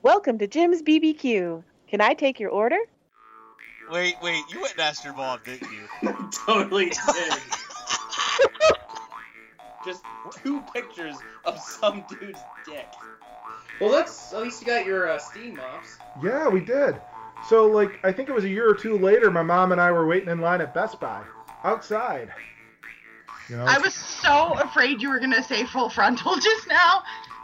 Welcome to Jim's BBQ. Can I take your order? Wait, you went and asked your mom, didn't you? Totally did. Just 2 pictures of some dude's dick. Well, that's at least you got your steam mops. Yeah, we did. So, I think it was a year or two later, my mom and I were waiting in line at Best Buy. Outside. I was so afraid you were going to say Full Frontal just now.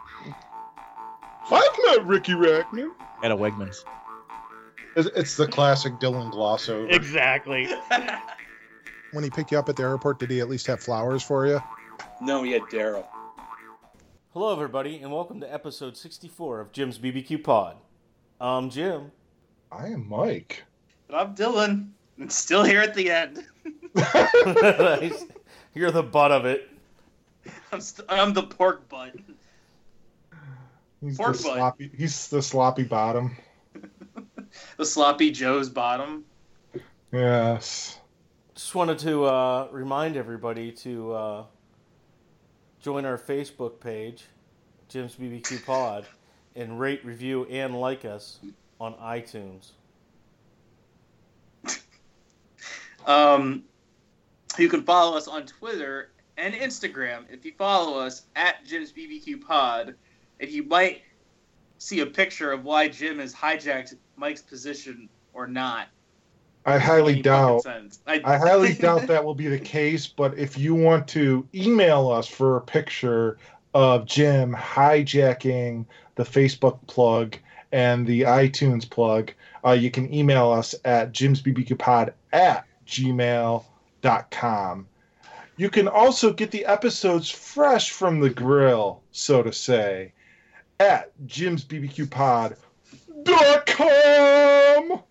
I've met Ricky Rackman. At a Wegmans. It's the classic Dylan gloss over. Exactly. When he picked you up at the airport, did he at least have flowers for you? No, he had Daryl. Hello, everybody, and welcome to episode 64 of Jim's BBQ Pod. I'm Jim. I am Mike. But I'm Dylan. I'm still here at the end. You're the butt of it. I'm the pork butt. He's Pork the butt. sloppy. He's the sloppy bottom. The sloppy Joe's bottom. Yes. Just wanted to remind everybody to join our Facebook page, Jim's BBQ Pod, and rate, review, and like us on iTunes. You can follow us on Twitter and Instagram if you follow us at Jim's BBQ Pod. And you might see a picture of why Jim has hijacked Mike's position or not. I highly doubt. I highly doubt that will be the case. But if you want to email us for a picture of Jim hijacking the Facebook plug and the iTunes plug, you can email us at jimsbbqpod@gmail.com. You can also get the episodes fresh from the grill, so to say, at jimsbbqpod.com.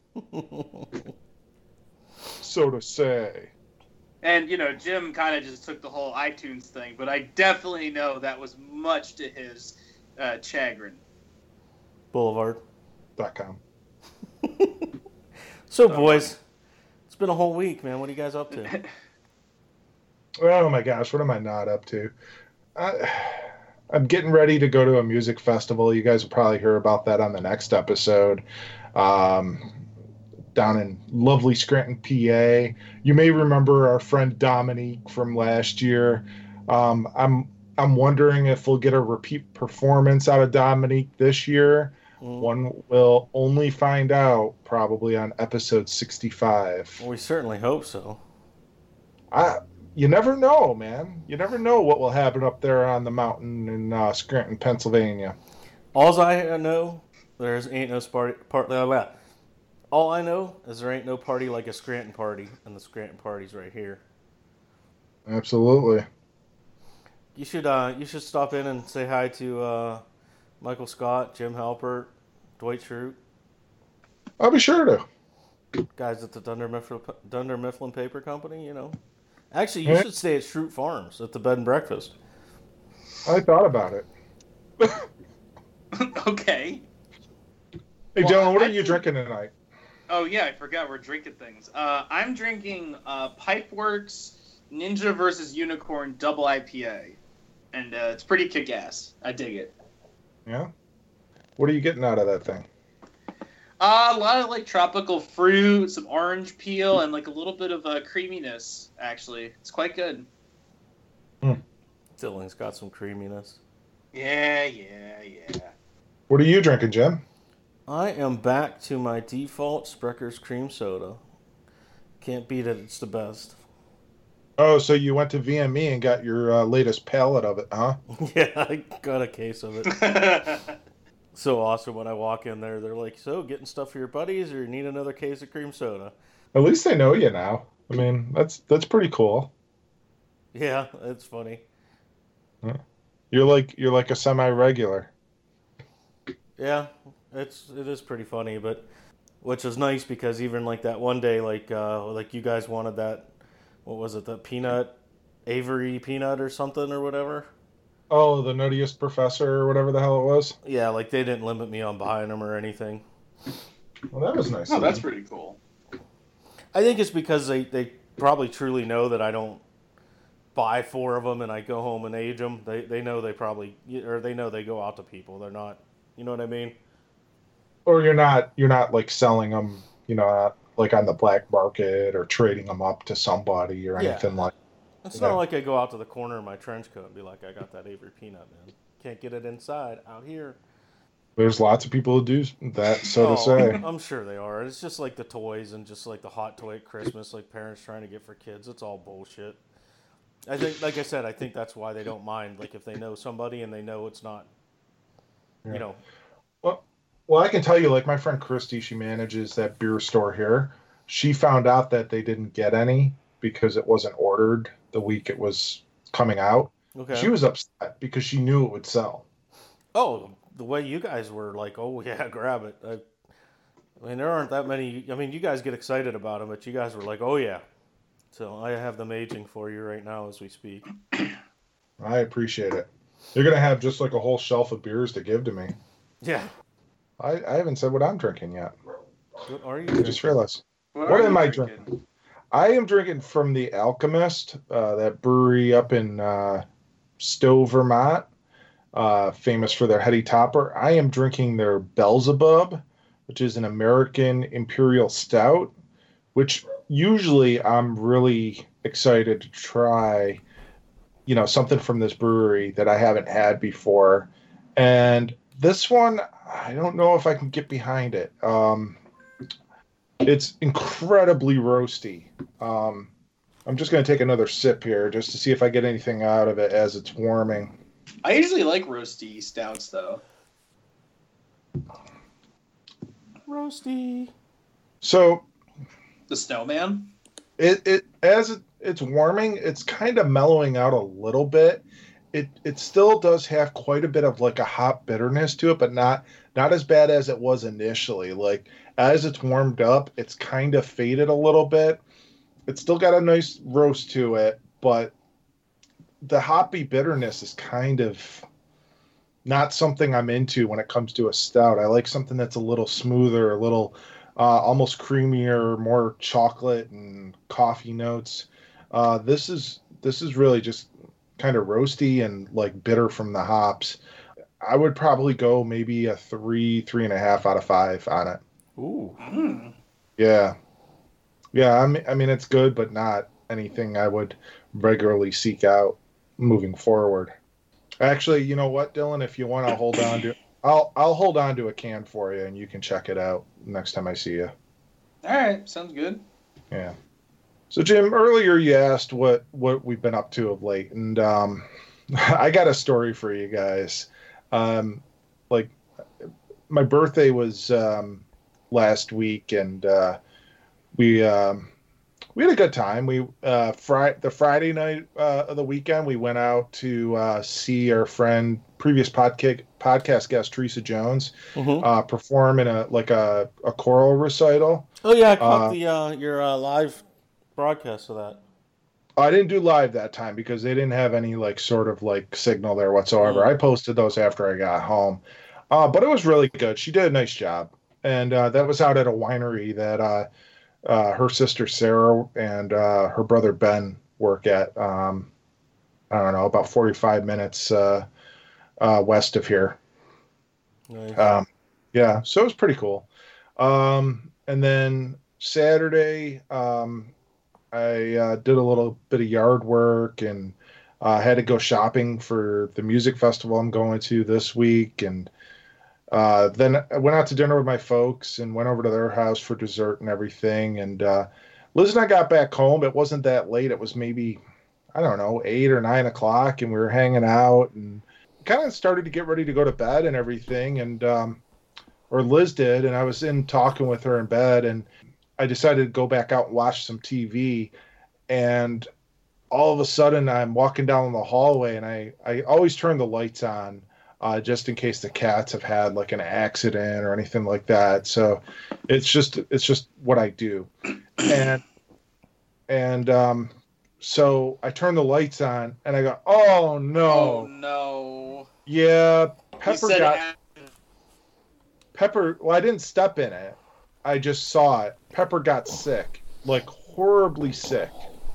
So to say. And, Jim kind of just took the whole iTunes thing, but I definitely know that was much to his chagrin. Boulevard.com. .com. So, boys, it's been a whole week, man. What are you guys up to? Oh, my gosh. What am I not up to? I'm getting ready to go to a music festival. You guys will probably hear about that on the next episode. Down in lovely Scranton, PA. You may remember our friend Dominique from last year. I'm wondering if we'll get a repeat performance out of Dominique this year. One will only find out probably on episode 65. Well, we certainly hope so. You never know, man. You never know what will happen up there on the mountain in Scranton, Pennsylvania. All I know, ain't no party. All I know is there ain't no party like a Scranton party, and the Scranton party's right here. Absolutely. You should stop in and say hi to Michael Scott, Jim Halpert, Dwight Schrute. I'll be sure to. Guys at the Dunder Mifflin Paper Company, Actually, you should stay at Schrute Farms at the bed and breakfast. I thought about it. Okay. Hey, Dylan, what are you drinking tonight? Oh, yeah, I forgot we're drinking things. I'm drinking Pipeworks Ninja vs. Unicorn Double IPA. And it's pretty kick-ass. I dig it. Yeah? What are you getting out of that thing? A lot of, tropical fruit, some orange peel, and, a little bit of creaminess, actually. It's quite good. Dylan's got some creaminess. Yeah. What are you drinking, Jim? I am back to my default Sprecker's cream soda. Can't beat it. It's the best. Oh, so you went to VME and got your latest pallet of it, huh? Yeah, I got a case of it. So awesome when I walk in there. They're like, so, getting stuff for your buddies, or you need another case of cream soda? At least they know you now. I mean, that's pretty cool. Yeah, it's funny. You're like a semi-regular. Yeah, it is pretty funny, but which is nice because even that one day, you guys wanted that, what was it, that peanut, Avery peanut or something or whatever? Oh, the Nuttiest Professor or whatever the hell it was? Yeah, they didn't limit me on buying them or anything. Well, that was nice. Oh, that's pretty cool. I think it's because they probably truly know that I don't buy 4 of them and I go home and age them. They know they probably, or they know they go out to people. They're not, you know what I mean? Or you're not like selling them, like on the black market or trading them up to somebody or anything like. It's not like I go out to the corner of my trench coat and be like, I got that Avery Peanut, man. Can't get it inside out here. There's lots of people who do that, so to say. I'm sure they are. It's just like the toys and just like the hot toy at Christmas, like parents trying to get for kids. It's all bullshit. I think, like I said, I think that's why they don't mind. Like if they know somebody and they know it's not, Well, I can tell you, like my friend Christy, she manages that beer store here. She found out that they didn't get any because it wasn't ordered the week it was coming out. Okay. She was upset because she knew it would sell. Oh, the way you guys were like, oh yeah, grab it. I mean, there aren't that many. I mean, you guys get excited about them, but you guys were like, oh yeah. So I have them aging for you right now as we speak. I appreciate it. You're gonna have just like a whole shelf of beers to give to me. Yeah. I haven't said what I'm drinking yet. What are you? I just realized. What am I drinking? I am drinking from the Alchemist, that brewery up in Stowe, Vermont, famous for their heady topper. I am drinking their Beelzebub, which is an American Imperial Stout, which usually I'm really excited to try, something from this brewery that I haven't had before. And this one, I don't know if I can get behind it. It's incredibly roasty. I'm just going to take another sip here just to see if I get anything out of it as it's warming. I usually like roasty stouts, though. Roasty. So, the Snowman? It's warming, it's kind of mellowing out a little bit. It still does have quite a bit of like a hop bitterness to it, but not as bad as it was initially. Like as it's warmed up, it's kind of faded a little bit. It's still got a nice roast to it, but the hoppy bitterness is kind of not something I'm into when it comes to a stout. I like something that's a little smoother, a little almost creamier, more chocolate and coffee notes. This is really just kind of roasty and like bitter from the hops. I would probably go maybe a 3.5 out of 5 on it. Ooh. Yeah. I mean it's good, but not anything I would regularly seek out moving forward. Actually, you know what, Dylan? If you want, I'll hold on to a can for you, and you can check it out next time I see you. All right, sounds good. Yeah. So, Jim, earlier you asked what we've been up to of late, and I got a story for you guys. Like, my birthday was last week, and we had a good time. We the Friday night of the weekend, we went out to see our friend, previous podcast guest Teresa Jones, perform in a choral recital. Oh yeah, I caught your live broadcast of that. I didn't do live that time because they didn't have any sort of signal there whatsoever. I posted those after I got home, but it was really good. She did a nice job, and that was out at a winery that her sister Sarah and her brother Ben work at. I don't know, about 45 minutes west of here. Nice. Yeah, so it was pretty cool. And then Saturday, I did a little bit of yard work and had to go shopping for the music festival I'm going to this week. And then I went out to dinner with my folks and went over to their house for dessert and everything. And Liz and I got back home. It wasn't that late. It was maybe, I don't know, 8 or 9 o'clock, and we were hanging out and kind of started to get ready to go to bed and everything. And or Liz did, and I was in talking with her in bed, and I decided to go back out and watch some TV. And all of a sudden, I'm walking down the hallway, and I always turn the lights on. Just in case the cats have had an accident or anything like that. So it's just what I do. And so I turn the lights on and I go, oh no. Oh no. Yeah. Pepper, well, I didn't step in it. I just saw it. Pepper got sick, horribly sick.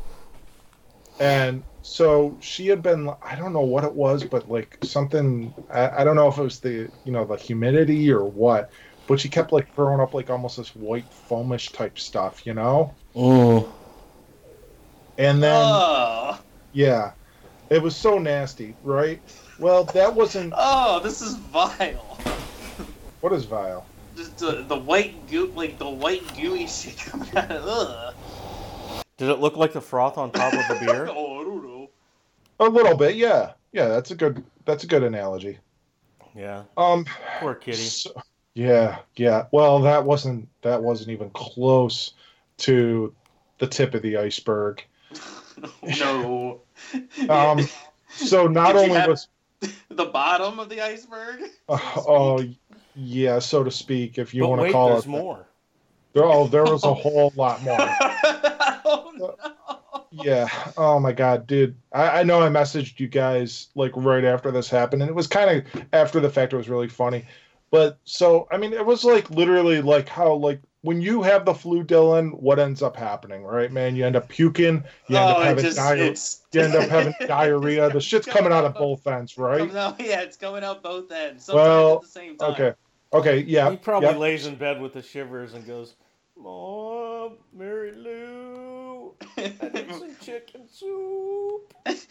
And so she had been, I don't know what it was, but something, I don't know if it was the, the humidity or what, but she kept like throwing up like almost this white foamish type stuff, you know. Oh. And then Oh. yeah, it was so nasty, right? Well, that wasn't. Oh, this is vile. What is vile? Just the white goo, like the white gooey shit coming out of. Ugh. Did it look like the froth on top of the beer? Oh, I don't know. A little bit, yeah. Yeah, that's a good analogy. Yeah. Poor kitty. Yeah. Well, that wasn't even close to the tip of the iceberg. No. So not Did you only have was the bottom of the iceberg. yeah, so to speak, if you But want to wait, call there's it. more. There was a whole lot more. Oh, no. Yeah. Oh my God, dude. I know I messaged you guys like right after this happened, and it was kind of after the fact. It was really funny, but so I mean, it was like literally like how like when you have the flu, Dylan, what ends up happening, right, man? You end up puking. You end up having diarrhea. You end up having diarrhea. The shit's coming out of both ends, right? It's coming out both ends. Sometimes at the same time. Okay, yeah. He probably lays in bed with the shivers and goes, "Mom, Mary Lou, I need some chicken soup."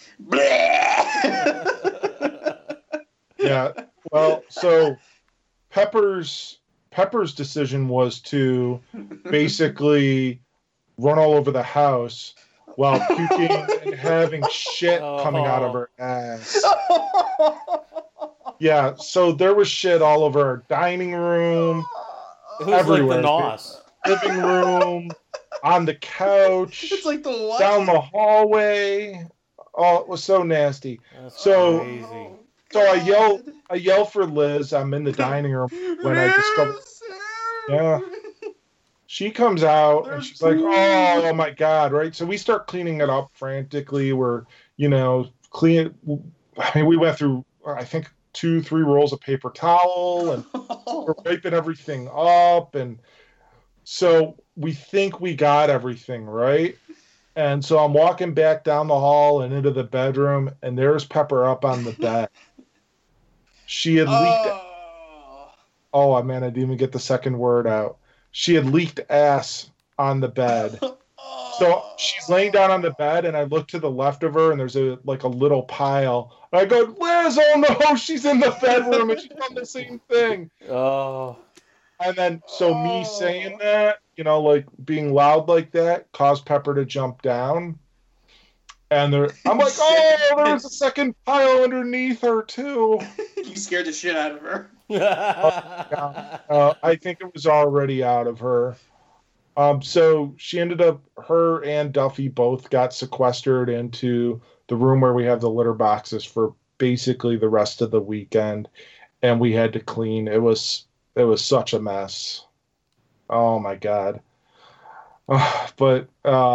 Yeah. Well, so Pepper's decision was to basically run all over the house while puking and having shit coming out of her ass. Yeah, so there was shit all over our dining room, It was everywhere. like the nos. Living room, on the couch, It's like the what? down the hallway. Oh, it was so nasty. That's So- crazy. So I yell for Liz. I'm in the dining room when I discover. Yeah. She comes out and she's like, "Oh my God!" Right? So we start cleaning it up frantically. We're, clean. I mean, we went through, I think, 2-3 rolls of paper towel, and we're wiping everything up. And so we think we got everything right. And so I'm walking back down the hall and into the bedroom, and there's Pepper up on the bed. She had leaked. Oh man, I didn't even get the second word out. She had leaked ass on the bed. So she's laying down on the bed, and I look to the left of her, and there's a little pile. And I go, Liz, oh no, she's in the bedroom, and she's done the same thing. Oh. And then, so me saying that, like being loud like that, caused Pepper to jump down. And I'm like, oh, there's a second pile underneath her too. You scared the shit out of her. I think it was already out of her. So she ended up, her and Duffy both got sequestered into the room where we have the litter boxes for basically the rest of the weekend, and we had to clean. It was such a mess. Oh my God. But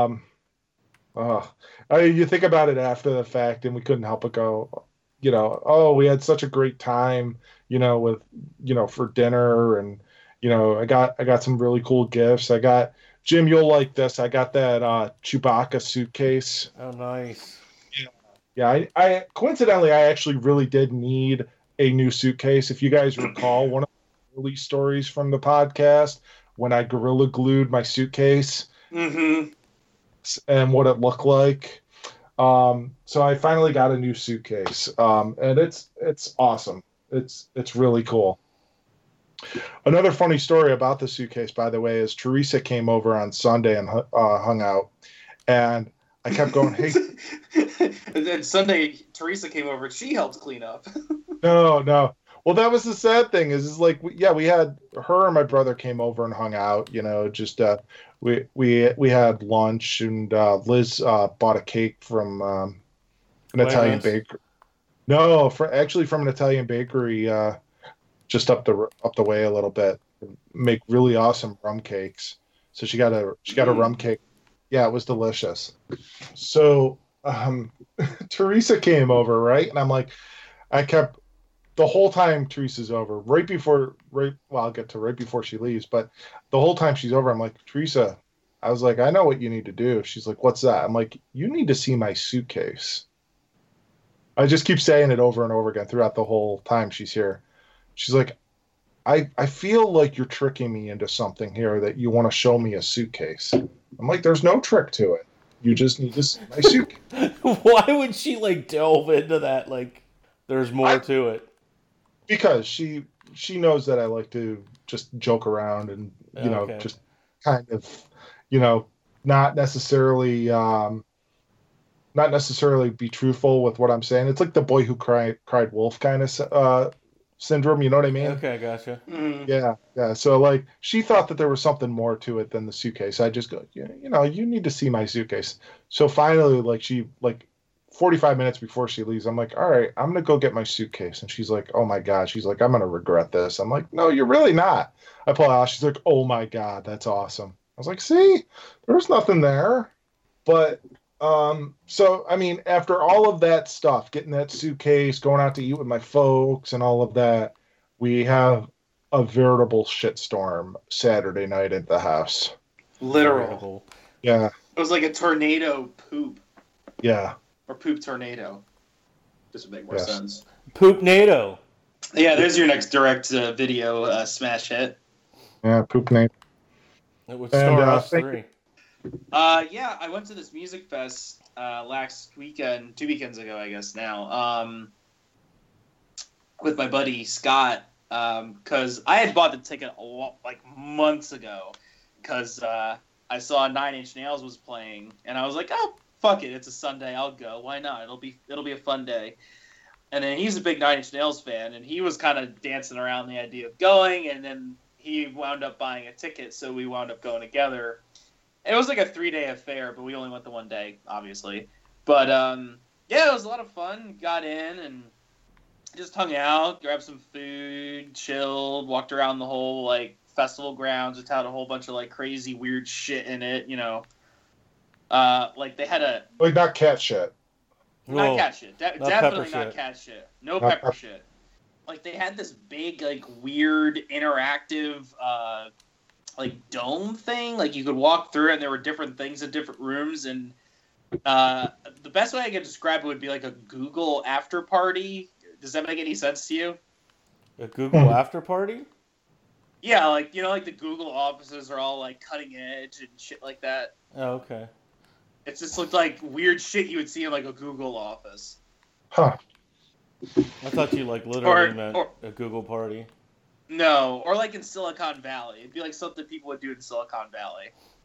you think about it after the fact, and we couldn't help but go, we had such a great time, with, for dinner, and, I got some really cool gifts. I got, Jim, you'll like this. I got that Chewbacca suitcase. Oh, nice. Yeah. I coincidentally, I actually really did need a new suitcase. If you guys recall, one of the early stories from the podcast, when I Gorilla Glued my suitcase and what it looked like. So I finally got a new suitcase, and it's awesome. It's really cool. Another funny story about the suitcase, by the way, is Teresa came over on Sunday and hung out, and I kept going, hey. And then Sunday, Teresa came over. She helped clean up. No. Well, that was the sad thing is like, we had her and my brother came over and hung out, just we had lunch, and Liz bought a cake from an Italian bakery. No, actually from an Italian bakery just up the way a little bit. Make really awesome rum cakes. So she got a rum cake. Yeah, it was delicious. So Teresa came over, right? And I'm like, the whole time Teresa's over, I'll get to right before she leaves, but the whole time she's over, I'm like, Teresa, I was like, I know what you need to do. She's like, what's that? I'm like, you need to see my suitcase. I just keep saying it over and over again throughout the whole time she's here. She's like, I feel like you're tricking me into something here that you want to show me a suitcase. I'm like, there's no trick to it. You just need to see my suitcase. Why would she like delve into that? Like, there's more to it. Because she knows that I like to just joke around and just kind of not necessarily be truthful with what I'm saying. It's like the boy who cried wolf kind of syndrome. You know what I mean? Okay, gotcha. Yeah. So like, she thought that there was something more to it than the suitcase. I just go, you need to see my suitcase. So finally, like, she 45 minutes before she leaves, I'm like, all right, I'm gonna go get my suitcase. And she's like, oh my god. She's like, I'm gonna regret this. I'm like, no, you're really not. I pull it out. She's like, oh my god, that's awesome. I was like, see, there's nothing there. But so I mean, after all of that stuff, getting that suitcase, going out to eat with my folks and all of that, we have a veritable shitstorm Saturday night at the house. Literal. Yeah. It was like a tornado poop. Yeah. Or poop tornado. This would make more sense. Poop-nado. Yeah, there's your next direct video smash hit. Yeah, poop-nado. It would star us three. Yeah, I went to this music fest last weekend, 2 weekends ago, I guess now, with my buddy Scott, because I had bought the ticket months ago, because I saw Nine Inch Nails was playing, and I was like, oh, fuck it, it's a Sunday, I'll go. Why not? It'll be a fun day. And then he's a big Nine Inch Nails fan, and he was kind of dancing around the idea of going, and then he wound up buying a ticket, so we wound up going together. It was like a 3-day affair, but we only went the one day, obviously. But, yeah, it was a lot of fun. Got in and just hung out, grabbed some food, chilled, walked around the whole, festival grounds. It had a whole bunch of, crazy, weird shit in it, they had a... Like, not cat shit. Not cat shit. Definitely not shit. Cat shit. No pepper shit. They had this big, weird, interactive... dome thing. You could walk through it and there were different things in different rooms, and the best way I could describe it would be like a Google after party. Does that make any sense to you? A Google after party? Yeah, the Google offices are all cutting edge and shit like that. Oh, okay. It just looked like weird shit you would see in a Google office. Huh. I thought you literally meant a Google party. No, or in Silicon Valley. It'd be something people would do in Silicon Valley.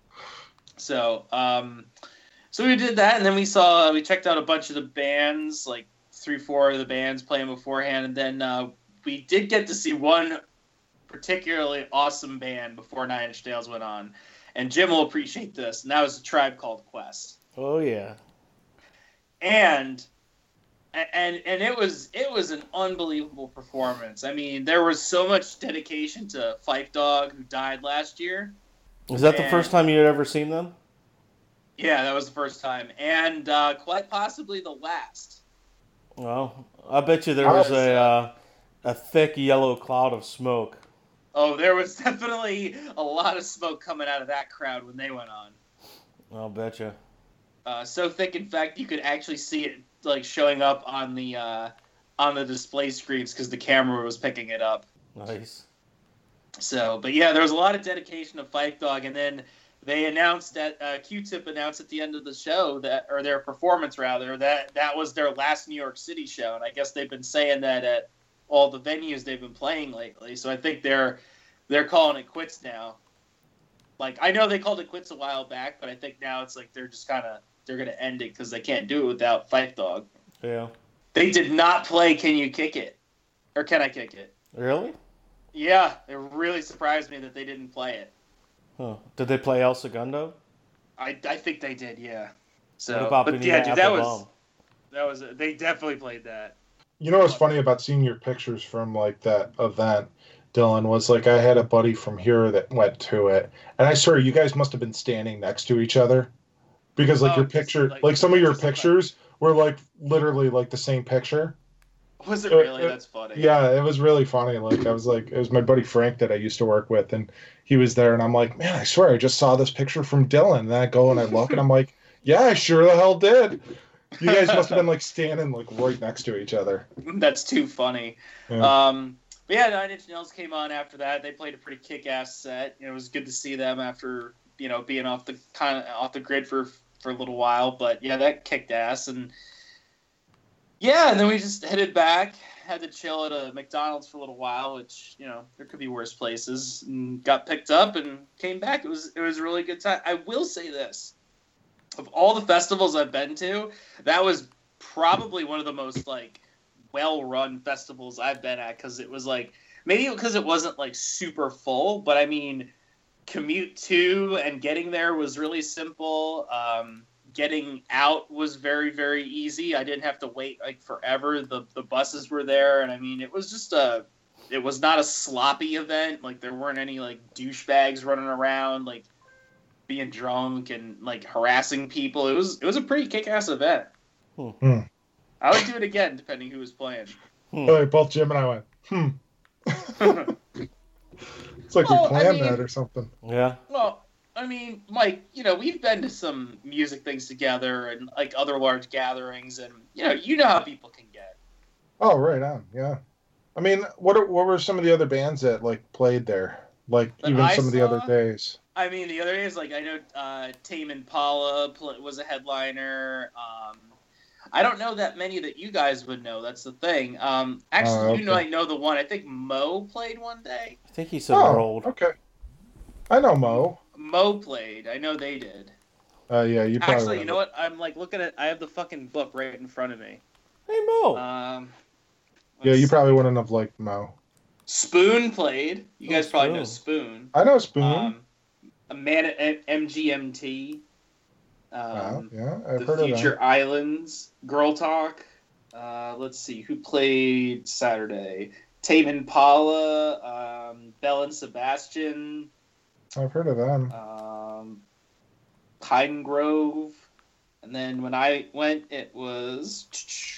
So, so we did that, and then we checked out a bunch of the bands, 3-4 of the bands playing beforehand, and then we did get to see one particularly awesome band before Nine Inch Nails went on, and Jim will appreciate this, and that was A Tribe Called Quest. Oh yeah. And it was an unbelievable performance. I mean, there was so much dedication to Phife Dawg, who died last year. Was that the first time you had ever seen them? Yeah, that was the first time, and quite possibly the last. Well, I bet you there was a thick yellow cloud of smoke. Oh, there was definitely a lot of smoke coming out of that crowd when they went on. I'll bet you. So thick, in fact, you could actually see it showing up on the display screens because the camera was picking it up. Nice. So, but yeah, there was a lot of dedication to Phife Dawg, and then they announced that Q-Tip announced at the end of the show or their performance rather, that was their last New York City show, and I guess they've been saying that at all the venues they've been playing lately. So I think they're calling it quits now. I know they called it quits a while back, but I think now it's they're just they're going to end it because they can't do it without Phife Dawg. Yeah. They did not play Can You Kick It? Or Can I Kick It? Really? Yeah, it really surprised me that they didn't play it. Huh. Did they play El Segundo? I think they did, yeah. So, what about but Benita yeah, dude, that Applebaum? was they definitely played that. You know what's funny about seeing your pictures from that event, Dylan, was I had a buddy from here that went to it, and I swear you guys must have been standing next to each other. Because your picture, some of your pictures were literally the same picture. Was it really? That's funny. Yeah, it was really funny. I was it was my buddy Frank that I used to work with, and he was there, and I'm like, man, I swear I just saw this picture from Dylan. And then I go and I look, and I'm like, yeah, I sure the hell did. You guys must have been standing right next to each other. That's too funny. Yeah. But yeah, Nine Inch Nails came on after that. They played a pretty kick-ass set. It was good to see them after being off the grid for a little while. But yeah, that kicked ass. And yeah, and then we just headed back. Had to chill at a McDonald's for a little while, which there could be worse places. And got picked up and came back. It was a really good time. I will say this: of all the festivals I've been to, that was probably one of the most well-run festivals I've been at, because it was maybe because it wasn't super full, but I mean, commute to and getting there was really simple. Getting out was very, very easy. I didn't have to wait forever. The buses were there, and I mean, it was just it was not a sloppy event. There weren't any douchebags running around being drunk and harassing people. It was a pretty kick-ass event. I would do it again, depending who was playing. Both Jim and I went, It's like we planned that or something. Yeah. Well, I mean, Mike, we've been to some music things together and other large gatherings, and you know how people can get. Oh, right on, yeah. I mean, what were some of the other bands that played there? Even some of the other days. I mean, the other days, I know Tame Impala was a headliner. I don't know that many that you guys would know. That's the thing. Actually, okay. you might know the one. I think Mo played one day. I think he said Rolled. Okay. I know Mo. Mo played. I know they did. Yeah, you probably. Actually, you know what? I'm looking at. I have the fucking book right in front of me. Hey Mo. Yeah, you probably wouldn't have liked Mo. Spoon played. You guys probably know Spoon. I know Spoon. A man at MGMT. Yeah, I've heard the of Future that. Islands, Girl Talk. Let's see who played Saturday. Tame Impala, Bell and Sebastian. I've heard of them. Pine Grove, and then when I went, it was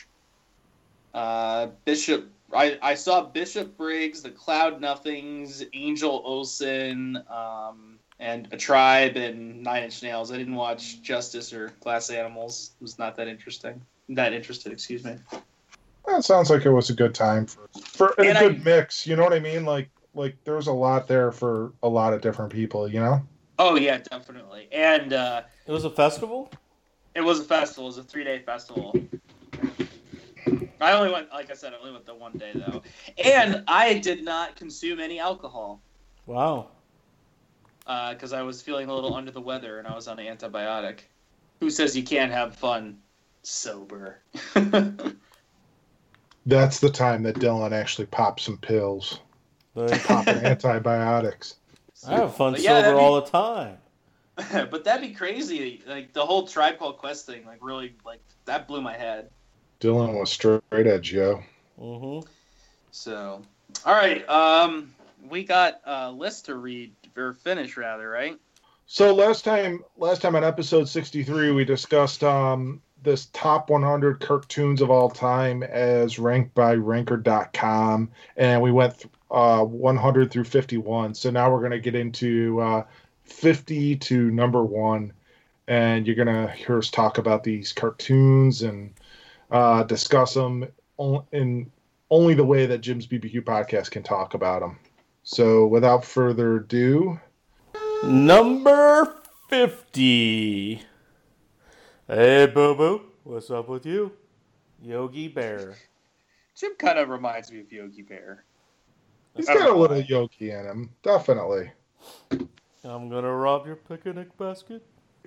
Bishop. I saw Bishop Briggs, the Cloud Nothings, Angel Olsen, and A Tribe, and Nine Inch Nails. I didn't watch Justice or Glass Animals. It was not that interesting. That interested, excuse me. That sounds like it was a good time for a good mix. You know what I mean? Like there's a lot there for a lot of different people. Oh yeah, definitely. And it was a festival. It was a festival. It was a 3-day festival. I only went, like I said, I only went the one day though, and I did not consume any alcohol. Wow. Because I was feeling a little under the weather and I was on an antibiotic. Who says you can't have fun sober? That's the time that Dylan actually popped some pills. Popping antibiotics. I have fun sober all the time. But that'd be crazy. The whole Tribe Called Quest thing, really, that blew my head. Dylan was straight edge, yo. Mm-hmm. So, all right. We got a list to read, or finish, rather, right? So last time on episode 63, we discussed this top 100 cartoons of all time as ranked by Ranker.com, and we went 100 through 51. So now we're going to get into 50 to number 1, and you're going to hear us talk about these cartoons and discuss them in only the way that Jim's BBQ podcast can talk about them. So without further ado, number 50. Hey, Boo-Boo. What's up with you? Yogi Bear. Jim kind of reminds me of Yogi Bear. He's got a little Yogi in him, definitely. I'm gonna rob your picnic basket.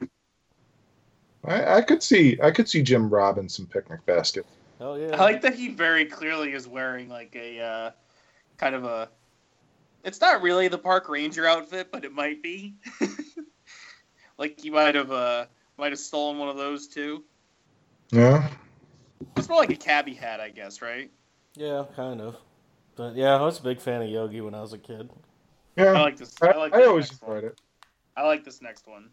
I could see Jim robbing some picnic basket. Hell yeah! I like that he very clearly is wearing a kind of a. It's not really the park ranger outfit, but it might be. He might have stolen one of those too. Yeah. It's more like a cabbie hat, I guess, right? Yeah, kind of. But yeah, I was a big fan of Yogi when I was a kid. Yeah. I like this. I always enjoyed it. I like this next one.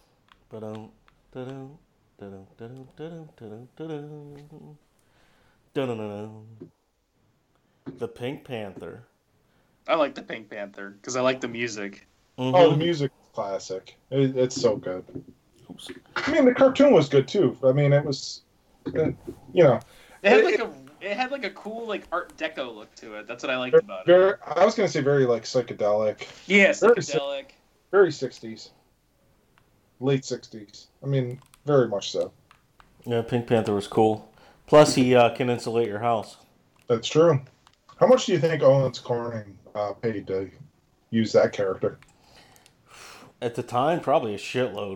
The Pink Panther. I like the Pink Panther because I like the music. Mm-hmm. Oh, the music is classic. It's so good. I mean, the cartoon was good too. I mean, it was, It had It had like a cool like Art Deco look to it. That's what I liked about it. I was gonna say very like psychedelic. Yeah, Very psychedelic. Very 60s. Late 60s. I mean, very much so. Yeah, Pink Panther was cool. Plus, he can insulate your house. That's true. How much do you think Owens Corning paid to use that character? At the time, probably a shitload.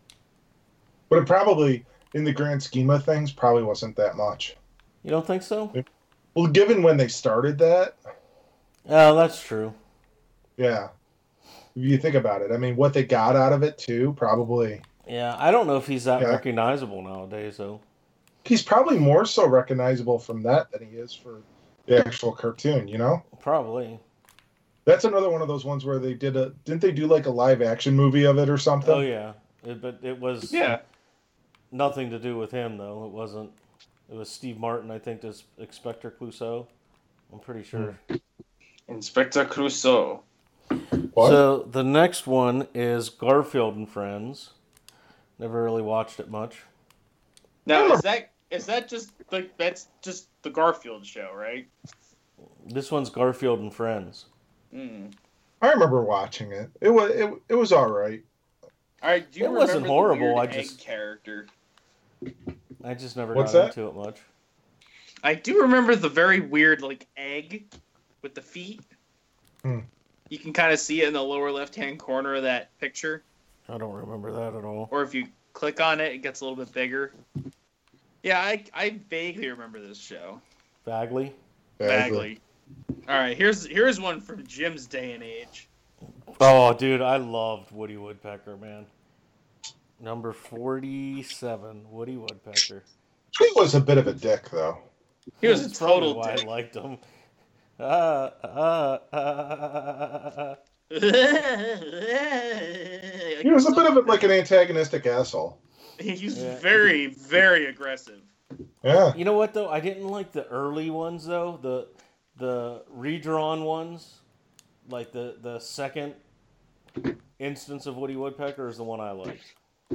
But it probably, in the grand scheme of things, probably wasn't that much. You don't think so? Well, given when they started that. Oh, that's true. Yeah. If you think about it, I mean, what they got out of it, too, probably. Yeah, I don't know if he's that recognizable nowadays, though. He's probably more so recognizable from that than he is for the actual cartoon, you know? Probably. That's another one of those ones where they didn't they do like a live action movie of it or something? Oh, yeah. But it was nothing to do with him, though. It wasn't. It was Steve Martin, I think, as Inspector Clouseau. I'm pretty sure. Inspector Clouseau. What? So the next one is Garfield and Friends. Never really watched it much. Now, is that just like that's just the Garfield show, right? This one's Garfield and Friends. I remember watching it. It was all right. All right, do you It remember wasn't the horrible, weird I egg just- character? I just never What's got that? into it much. I do remember the very weird like egg with the feet. You can kind of see it in the lower left-hand corner of that picture. I don't remember that at all. Or if you click on it, it gets a little bit bigger. Yeah, I vaguely remember this show. Bagley? Vaguely. All right, here's one from Jim's day and age. Oh, dude, I loved Woody Woodpecker, man. Number 47, Woody Woodpecker. He was a bit of a dick, though. He was a That's probably total why dick. I liked him. He was a bit of like an antagonistic asshole. He's very, very aggressive. Yeah. You know what, though? I didn't like the early ones, though. The redrawn ones. Like the second instance of Woody Woodpecker is the one I liked.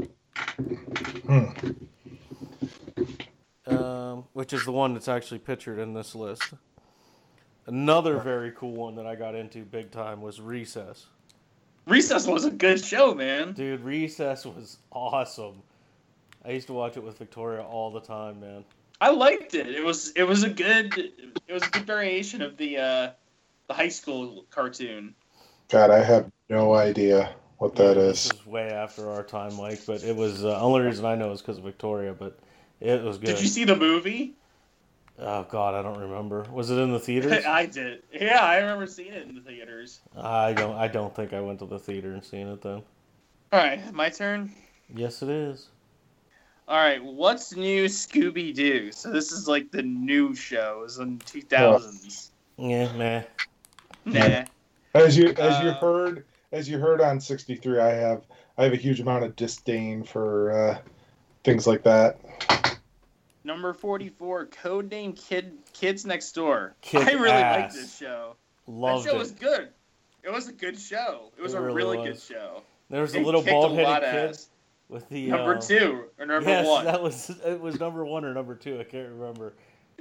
Which is the one that's actually pictured in this list. Another very cool one that I got into big time was Recess. Recess was a good show, man. Dude, Recess was awesome. I used to watch it with Victoria all the time, man. I liked it. It was a good variation of the high school cartoon. God, I have no idea what that is. This is way after our time, Mike, but it was the only reason I know is because of Victoria, but it was good. Did you see the movie? Oh, God, I don't remember. Was it in the theaters? I did. Yeah, I remember seeing it in the theaters. I don't think I went to the theater and seen it then. All right, my turn. Yes, it is. All right, what's new Scooby-Doo? So this is like the new shows in 2000s. Yeah, meh. Nah. As you heard on 63, I have a huge amount of disdain for things like that. Number 44, Codename Kids Next Door. Kick I really ass. liked this show. Loved that show it. was good. It was a good show. It was It a really really good was. show. There was a It little kicked a lot bald-headed of kid ass. with the Number 2 or number yes, 1. it was number 1 or number 2. I can't remember.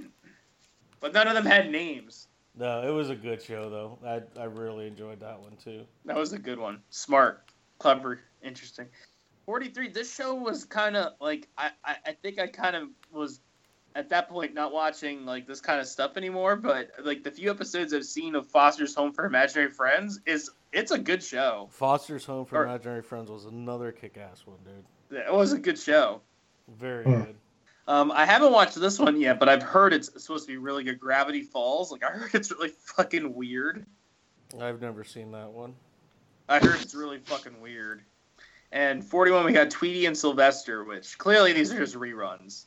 But none of them had names. No, it was a good show though. I really enjoyed that one too. That was a good one. Smart, clever, interesting. 43. This show was kind of like I think I kind of was at that point not watching like this kind of stuff anymore. But like the few episodes I've seen of Foster's Home for Imaginary Friends it's a good show. Foster's Home for Imaginary Friends was another kick-ass one, dude. It was a good show. Very good. I haven't watched this one yet, but I've heard it's supposed to be really good. Gravity Falls. Like I heard it's really fucking weird. I've never seen that one. I heard it's really fucking weird. And 41, we got Tweety and Sylvester, which clearly these are just reruns.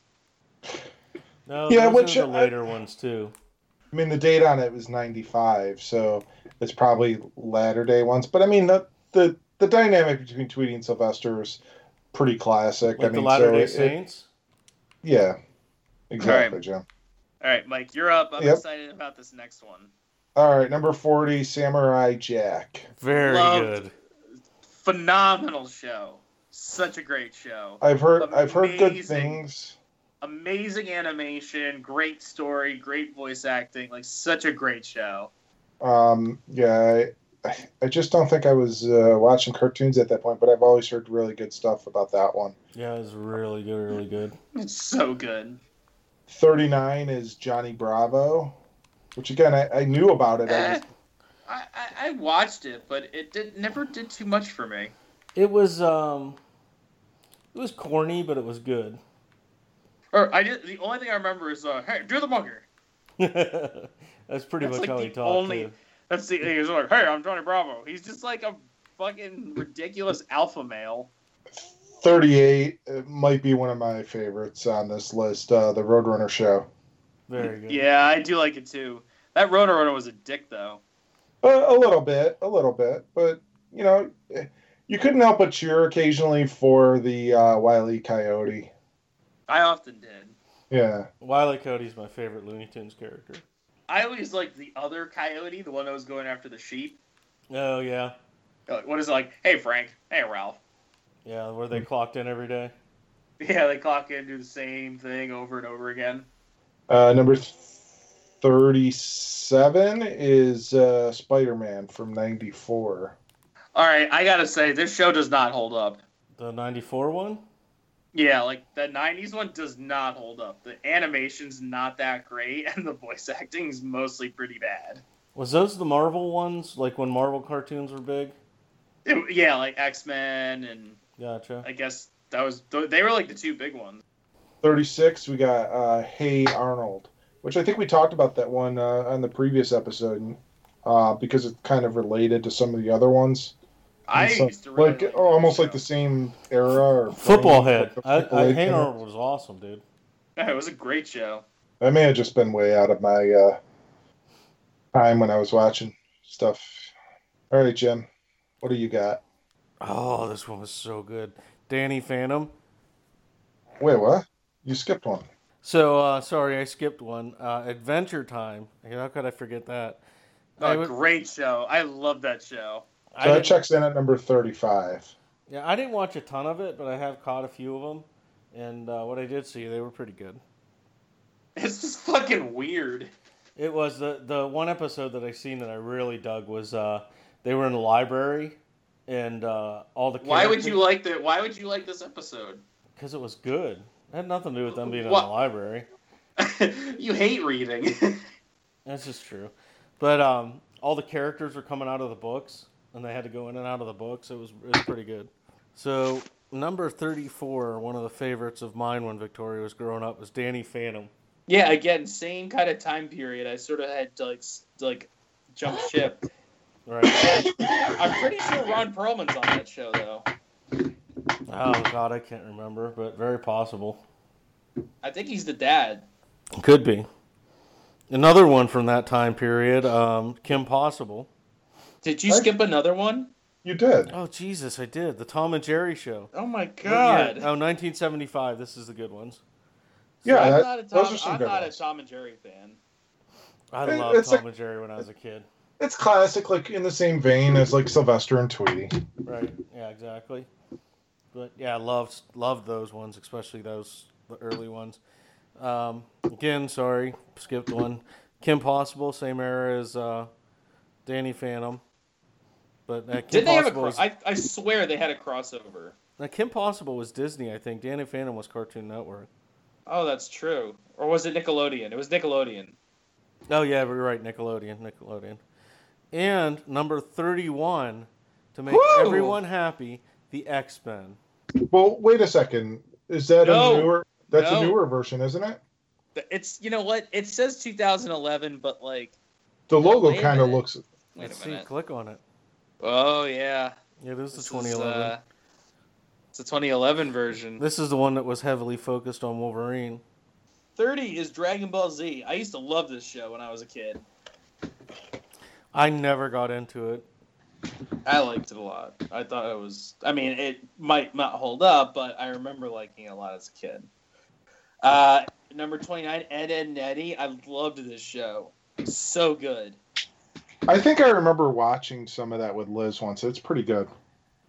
No, Yeah, those which are the later ones too. I mean, the date on it was 95, so it's probably latter day ones. But I mean, the dynamic between Tweety and Sylvester is pretty classic. Like I mean, the Latter-day so Saints? Yeah, exactly, All right. Jim. All right, Mike, you're up. I'm excited about this next one. All right, number 40, Samurai Jack. Very Loved. good. Phenomenal show. Such a great show. I've heard good Amazing. things. amazing animation, great story, great voice acting, like such a great show. Yeah, I just don't think I was watching cartoons at that point, but I've always heard really good stuff about that one. Yeah, it was really good, really good. It's so good. 39 is Johnny Bravo, which again I knew about it. I watched it, but it never did too much for me. It was corny, but it was good. Or the only thing I remember is hey, do the monkey. That's pretty much like how the he talked too. That's the he's like, hey, I'm Johnny Bravo. He's just like a fucking ridiculous alpha male. 38 might be one of my favorites on this list. The Roadrunner show. Very good. Yeah, I do like it too. That Roadrunner was a dick though. A little bit, but you know, you couldn't help but cheer occasionally for the Wile E. Coyote. I often did. Yeah. Wile E. Coyote's my favorite Looney Tunes character. I always liked the other Coyote, the one that was going after the sheep. Oh, yeah. What is it like? Hey, Frank. Hey, Ralph. Yeah, where they clocked in every day. Yeah, they clock in and do the same thing over and over again. Number 37 is Spider-Man from 94. All right, I gotta say, this show does not hold up. The 94 one? Yeah, like, the 90s one does not hold up. The animation's not that great, and the voice acting's mostly pretty bad. Was those the Marvel ones? Like when Marvel cartoons were big? Yeah, like X-Men, and Gotcha. I guess they were like the two big ones. 36, we got Hey Arnold, which I think we talked about that one on the previous episode because it's kind of related to some of the other ones. I used to really like almost like the same era. Or Football Head. Hey Arnold was awesome, dude. Yeah, it was a great show. That may have just been way out of my time when I was watching stuff. All right, Jim, what do you got? Oh, this one was so good. Danny Phantom. Wait, what? You skipped one. So, sorry, I skipped one. Adventure Time. How could I forget that? Great show. I love that show. So that checks in at number 35. Yeah, I didn't watch a ton of it, but I have caught a few of them. And what I did see, they were pretty good. It's just fucking weird. It was the one episode that I seen that I really dug was they were in the library and all the characters... Why would you like this episode? Because it was good. It had nothing to do with them being in the library. You hate reading. That's just true. But all the characters were coming out of the books, and they had to go in and out of the books. It was pretty good. So number 34, one of the favorites of mine when Victoria was growing up, was Danny Phantom. Yeah, again, same kind of time period. I sort of had to like jump ship. Right. I'm pretty sure Ron Perlman's on that show though. Oh God, I can't remember, but very possible. I think he's the dad. Could be. Another one from that time period, Kim Possible. Did you skip another one? You did. Oh, Jesus, I did. The Tom and Jerry Show. Oh, my God. Oh, 1975. This is the good ones. Yeah, I'm I'm not a Tom and Jerry fan. I loved Tom and Jerry when I was a kid. It's classic, like in the same vein as like Sylvester and Tweety. Right. Yeah, exactly. But yeah, I loved those ones, especially the early ones. Again, sorry, skipped one. Kim Possible, same era as Danny Phantom. But did they have I swear they had a crossover. Now, Kim Possible was Disney, I think. Danny Phantom was Cartoon Network. Oh, that's true. Or was it Nickelodeon? It was Nickelodeon. Oh yeah, we're right, Nickelodeon. And number 31, to make everyone happy, the X-Men. Well, wait a second. Is that a newer? That's a newer version, isn't it? It's, you know what? It says 2011, but like the logo kind of looks. Let's see. Click on it. Oh yeah. Yeah, this is the 2011. It's a 2011 version. This is the one that was heavily focused on Wolverine. 30 is Dragon Ball Z. I used to love this show when I was a kid. I never got into it. I liked it a lot. I thought it was... I mean, it might not hold up, but I remember liking it a lot as a kid. Number 29, Ed, Edd n Eddy. I loved this show. So good. I think I remember watching some of that with Liz once. It's pretty good.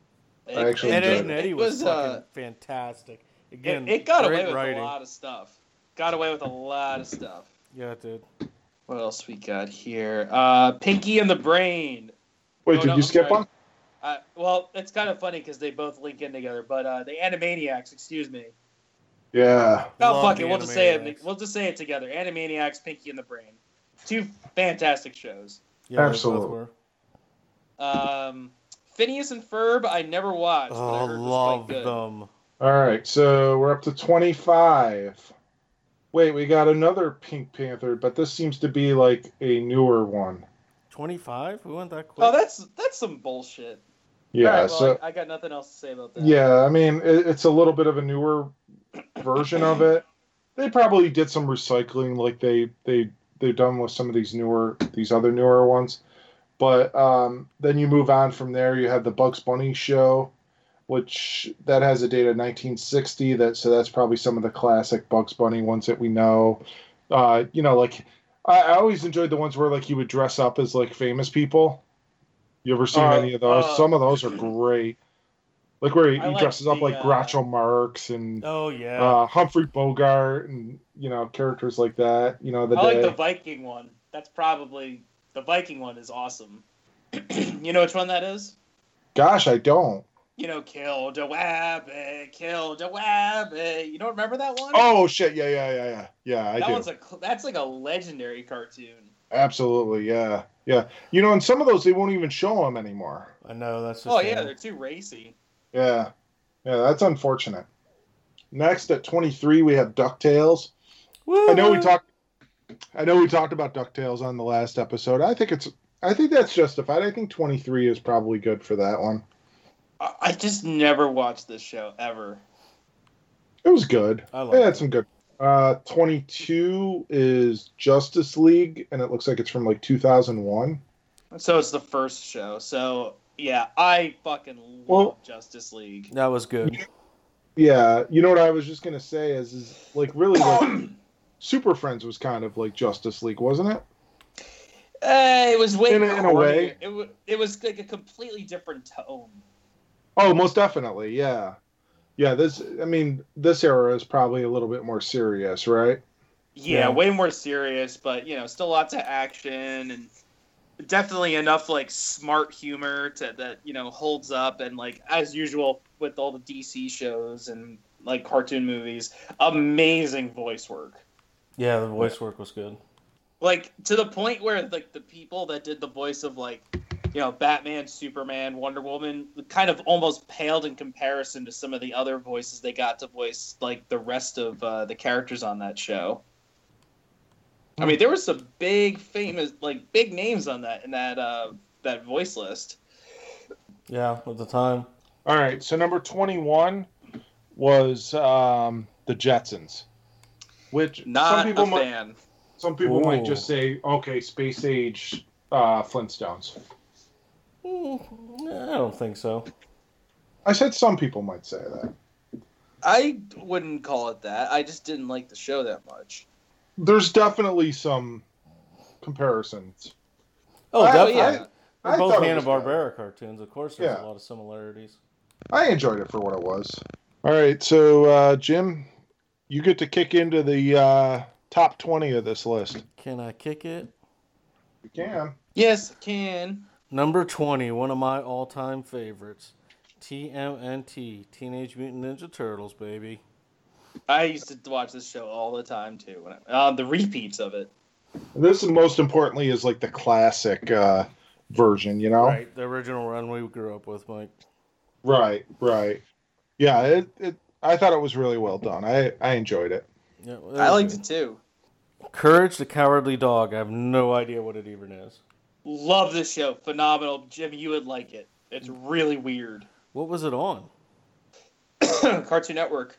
I actually Ed, enjoyed Edd n Eddy was fucking fantastic. Again, it got away with writing. a lot of stuff. got away with a lot of stuff. Yeah, it did. What else we got here? Pinky and the Brain. Wait, did you skip one? Well, it's kind of funny because they both link in together, but the Animaniacs, excuse me. Yeah. Oh, fuck it. We'll just say it. We'll just say it together. Animaniacs, Pinky and the Brain. 2 fantastic shows. Yeah, absolutely. Phineas and Ferb, I never watched. Oh, but I heard love was quite good. them. All right, so we're up to 25. Wait, we got another Pink Panther, but this seems to be like a newer one. 25? We went that quick. Oh, that's some bullshit. Yeah, All right, well, so I got nothing else to say about that. yeah, I mean it's a little bit of a newer version of it. They probably did some recycling, like they've done with some of these other newer ones. But then you move on from there. You have the Bugs Bunny show, which that has a date of 1960. So that's probably some of the classic Bugs Bunny ones that we know. Like I always enjoyed the ones where like he would dress up as like famous people. You ever seen any of those? Some of those are great. Like where he dresses up like Groucho Marx and Humphrey Bogart and characters like that. I like the Viking one. That's probably the Viking one is awesome. You know which one that is? Gosh, I don't. Kill the Wabbit, kill the Wabbit. You don't remember that one? Oh shit! Yeah. I do. That's like a legendary cartoon. Absolutely, yeah. And some of those they won't even show them anymore. I know that's. They're too racy. Yeah, that's unfortunate. Next at 23, we have DuckTales. Woo! I know we talked about DuckTales on the last episode. I think that's justified. I think 23 is probably good for that one. I just never watched this show ever. It was good. I had some good. 22 is Justice League, and it looks like it's from like 2001. So it's the first show. So yeah, I fucking love Justice League. That was good. Yeah, you know what I was just gonna say is like really like Super Friends was kind of like Justice League, wasn't it? It was way in a way. It was like a completely different tone. Oh, most definitely, yeah. Yeah, this era is probably a little bit more serious, right? Yeah, way more serious, but still lots of action and definitely enough like smart humor that holds up, and like as usual with all the DC shows and like cartoon movies, amazing voice work. Yeah, the voice work was good. Like to the point where like the people that did the voice of like Batman, Superman, Wonder Woman kind of almost paled in comparison to some of the other voices they got to voice like the rest of the characters on that show. I mean, there were some big names on that voice list. Yeah, at the time. All right, so number 21 was the Jetsons, which not a fan. Some people might just say, okay, space age Flintstones. I don't think so. I said some people might say that. I wouldn't call it that. I just didn't like the show that much. There's definitely some comparisons. Oh, definitely. Yeah. They're both Hanna-Barbera cartoons. Of course, there's a lot of similarities. I enjoyed it for what it was. All right, so Jim, you get to kick into the top 20 of this list. Can I kick it? You can. Yes, I can. Number 20, one of my all-time favorites. TMNT, Teenage Mutant Ninja Turtles, baby. I used to watch this show all the time, too. The repeats of it. This, most importantly, is like the classic version, Right, the original run we grew up with, Mike. Right. Yeah, I thought it was really well done. I enjoyed it. Yeah, I liked it, too. Courage the Cowardly Dog. I have no idea what it even is. Love this show. Phenomenal. Jim, you would like it. It's really weird. What was it on? Cartoon Network.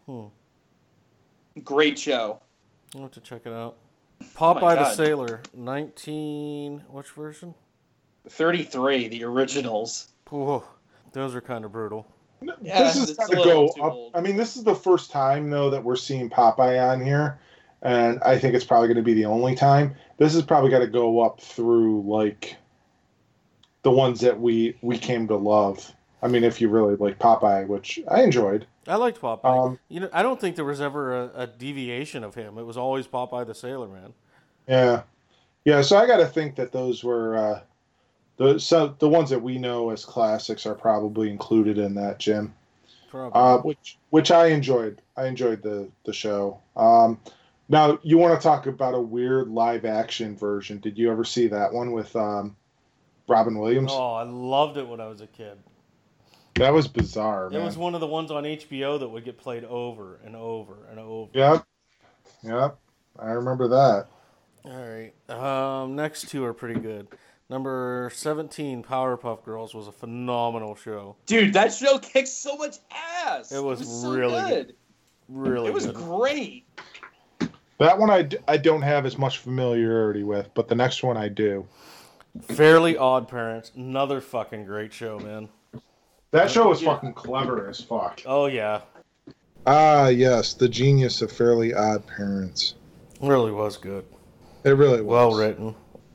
Great show. I'll have to check it out. Popeye the Sailor. Which version? 33, the originals. Whoa, those are kind of brutal. Yeah, this is going to go up. Old. I mean, this is the first time, though, that we're seeing Popeye on here. And I think it's probably going to be the only time. This is probably got to go up through, like, the ones that we came to love. I mean, if you really like Popeye, which I enjoyed. I liked Popeye. I don't think there was ever a deviation of him. It was always Popeye the Sailor Man. Yeah. Yeah, so I got to think that those were the ones that we know as classics are probably included in that, Jim. Probably. Which I enjoyed. I enjoyed the show. Now you want to talk about a weird live action version? Did you ever see that one with Robin Williams? Oh, I loved it when I was a kid. That was bizarre, man. It was one of the ones on HBO that would get played over and over and over. Yep. I remember that. All right. Next two are pretty good. Number 17, Powerpuff Girls, was a phenomenal show. Dude, that show kicked so much ass. It was so really good. Really It was good. great. That one I don't have as much familiarity with, but the next one I do. Fairly Odd Parents, another fucking great show, man. That show was fucking clever as fuck. Oh, yeah. Ah, yes, the genius of Fairly Odd Parents. It really was good. It really was. Well written.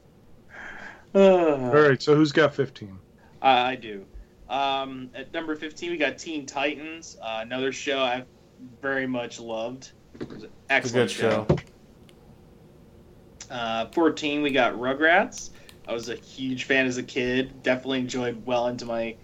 All right, so who's got 15? I do. At number 15, we got Teen Titans, another show I very much loved. It was an excellent It's a good show. 14, we got Rugrats. I was a huge fan as a kid. Definitely enjoyed well into my,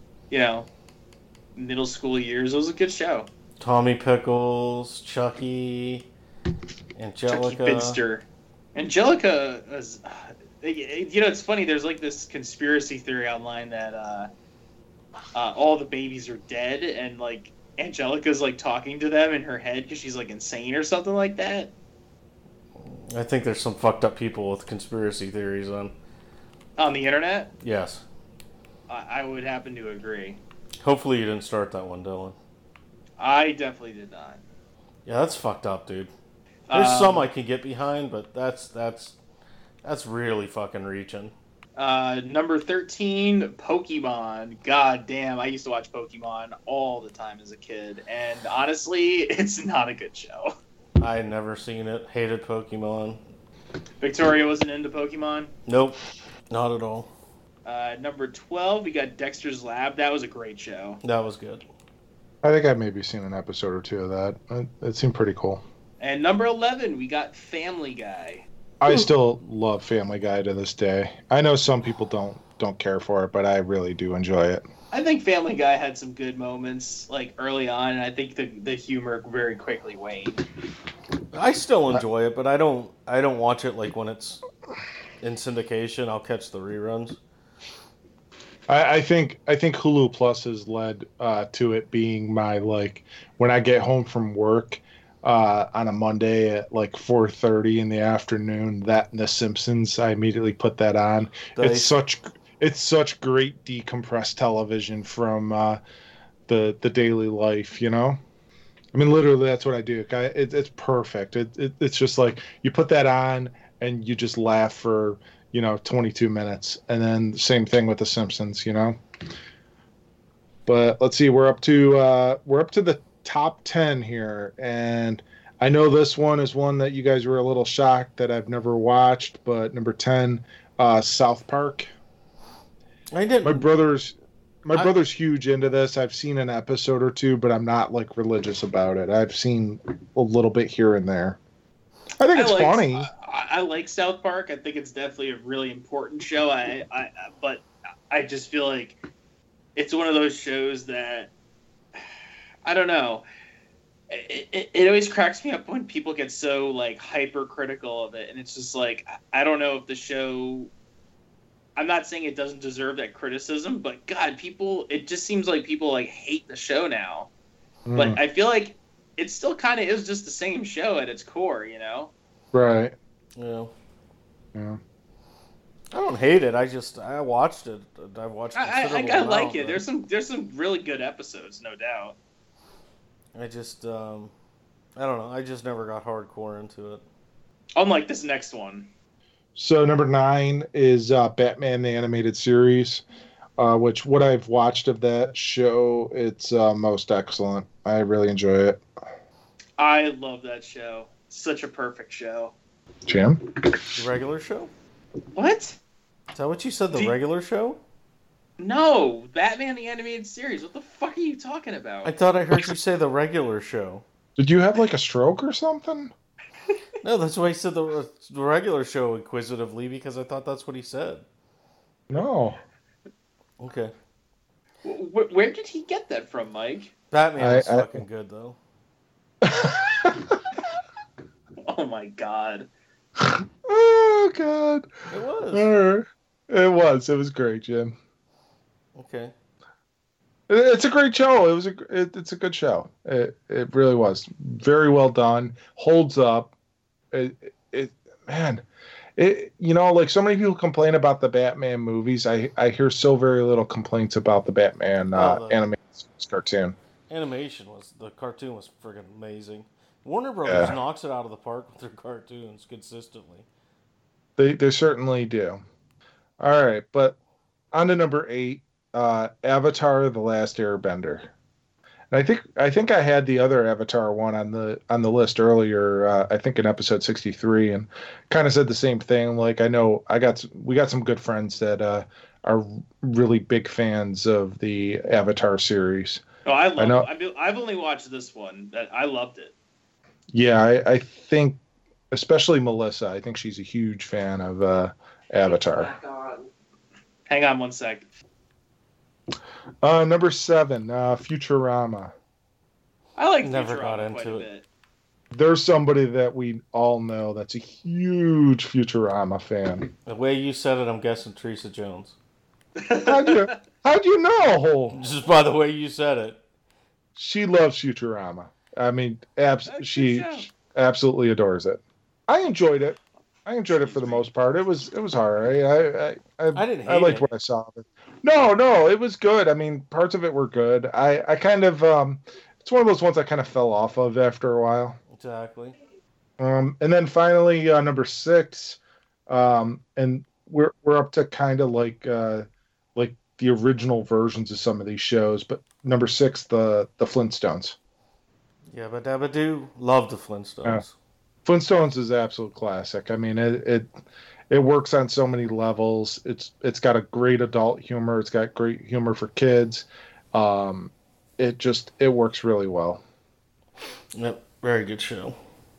middle school years. It was a good show. Tommy Pickles, Chucky, Angelica. Chucky Finster. Angelica was... it's funny. There's like this conspiracy theory online that all the babies are dead, and like Angelica's like talking to them in her head because she's like insane or something like that. I think there's some fucked up people with conspiracy theories on the internet. Yes. I would happen to agree. Hopefully you didn't start that one, Dylan. I definitely did not. Yeah, that's fucked up, dude. There's some I can get behind, but that's really fucking reaching. Number 13, Pokemon. God damn, I used to watch Pokemon all the time as a kid, and honestly, it's not a good show. I had never seen it. Hated Pokemon. Victoria wasn't into Pokemon? Nope, not at all. Number 12, we got Dexter's Lab. That was a great show. That was good. I think I've maybe seen an episode or two of that. It seemed pretty cool. And number 11, we got Family Guy. I still love Family Guy to this day. I know some people don't care for it, but I really do enjoy it. I think Family Guy had some good moments like early on, and I think the humor very quickly waned. I still enjoy it, but I don't watch it like when it's in syndication. I'll catch the reruns. I think Hulu Plus has led to it being my, like, when I get home from work on a Monday at like 4:30 in the afternoon, that and The Simpsons, I immediately put that on. It's such great decompressed television from the daily life, I mean, literally, that's what I do. It's perfect. It's just like you put that on and you just laugh for 22 minutes, and then same thing with The Simpsons, But let's see, we're up to the top 10 here, and I know this one is one that you guys were a little shocked that I've never watched, but number 10, South Park. I didn't. My brother's huge into this. I've seen an episode or two, but I'm not like religious about it. I've seen a little bit here and there. I think it's funny. I like South Park. I think it's definitely a really important show. But I just feel like it's one of those shows that I don't know. It always cracks me up when people get so like hypercritical of it, and it's just like I don't know if the show. I'm not saying it doesn't deserve that criticism, but God, it just seems like people like hate the show now. But I feel like it still kind of is just the same show at its core, Right. Yeah. Yeah. I don't hate it. I watched it. I've watched. I like it. There's some really good episodes, no doubt. I just I don't know. I just never got hardcore into it. Unlike this next one. So number 9 is Batman the Animated Series, which what I've watched of that show, it's most excellent. I really enjoy it. I love that show. Such a perfect show. Jim? The regular show? What? Is that what you said? The regular show? No, Batman the Animated Series. What the fuck are you talking about? I thought I heard you say the regular show. Did you have like a stroke or something? No, that's why he said the regular show inquisitively, because I thought that's what he said. No. Okay. Where did he get that from, Mike? Batman is fucking good, though. Oh my god. Oh god. It was. It was great, Jim. Okay. It's a great show. It's a good show. It really was very well done. Holds up. Like so many people complain about the Batman movies. I hear so very little complaints about the Batman animated cartoon. The cartoon was friggin' amazing. Warner Brothers knocks it out of the park with their cartoons consistently. They certainly do. All right, but on to number 8, Avatar: The Last Airbender. And I think I had the other Avatar one on the list earlier. I think in episode 63, and kind of said the same thing. Like we got some good friends that are really big fans of the Avatar series. Oh, I know. I've only watched this one. I loved it. Yeah, I think especially Melissa. I think she's a huge fan of Avatar. Hang on one sec. Number 7, Futurama. I like Never Futurama got into quite a it. bit. There's somebody that we all know that's a huge Futurama fan. The way you said it, I'm guessing Teresa Jones. How'd you know? Just by the way you said it. She loves Futurama. I mean, she absolutely adores it. I enjoyed it. For the most part. It was alright. I didn't hate I liked it. what I saw of it. No, it was good. I mean, parts of it were good. I kind of it's one of those ones I kind of fell off of after a while. Exactly. And then finally number 6, and we're up to kind of like the original versions of some of these shows, but number 6, the Flintstones. Yeah, but Dabba-Doo, love the Flintstones. Flintstones is absolute classic. I mean, it works on so many levels. It's got a great adult humor. It's got great humor for kids. It works really well. Yep, very good show.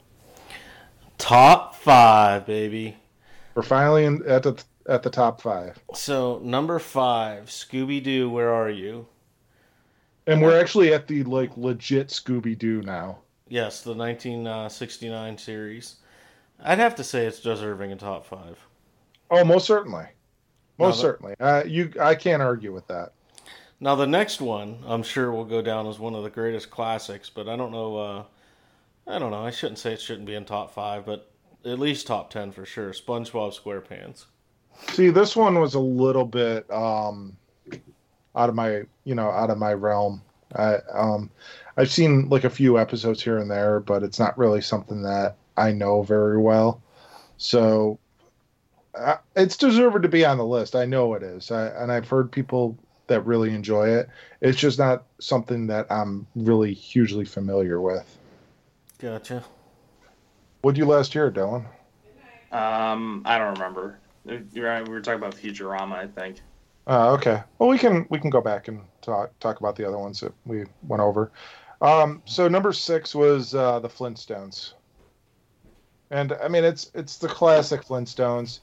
Top 5, baby. We're finally at the top 5. So number 5, Scooby-Doo, Where Are You? And we're actually at the legit Scooby-Doo now. Yes, the 1969 series. I'd have to say it's deserving in top 5. Oh, most certainly. Certainly. I can't argue with that. Now the next one, I'm sure will go down as one of the greatest classics, but I don't know. I shouldn't say it shouldn't be in top 5, but at least top 10 for sure. SpongeBob SquarePants. See, this one was a little bit out of my realm. I've seen like a few episodes here and there, but it's not really something that I know very well. So it's deserved to be on the list. I know it is. And I've heard people that really enjoy it. It's just not something that I'm really hugely familiar with. Gotcha. What'd you last year, Dylan? I don't remember. We were talking about Futurama, I think. Okay. Well, we can go back and talk about the other ones that we went over. So number 6 was the Flintstones, and I mean it's the classic Flintstones.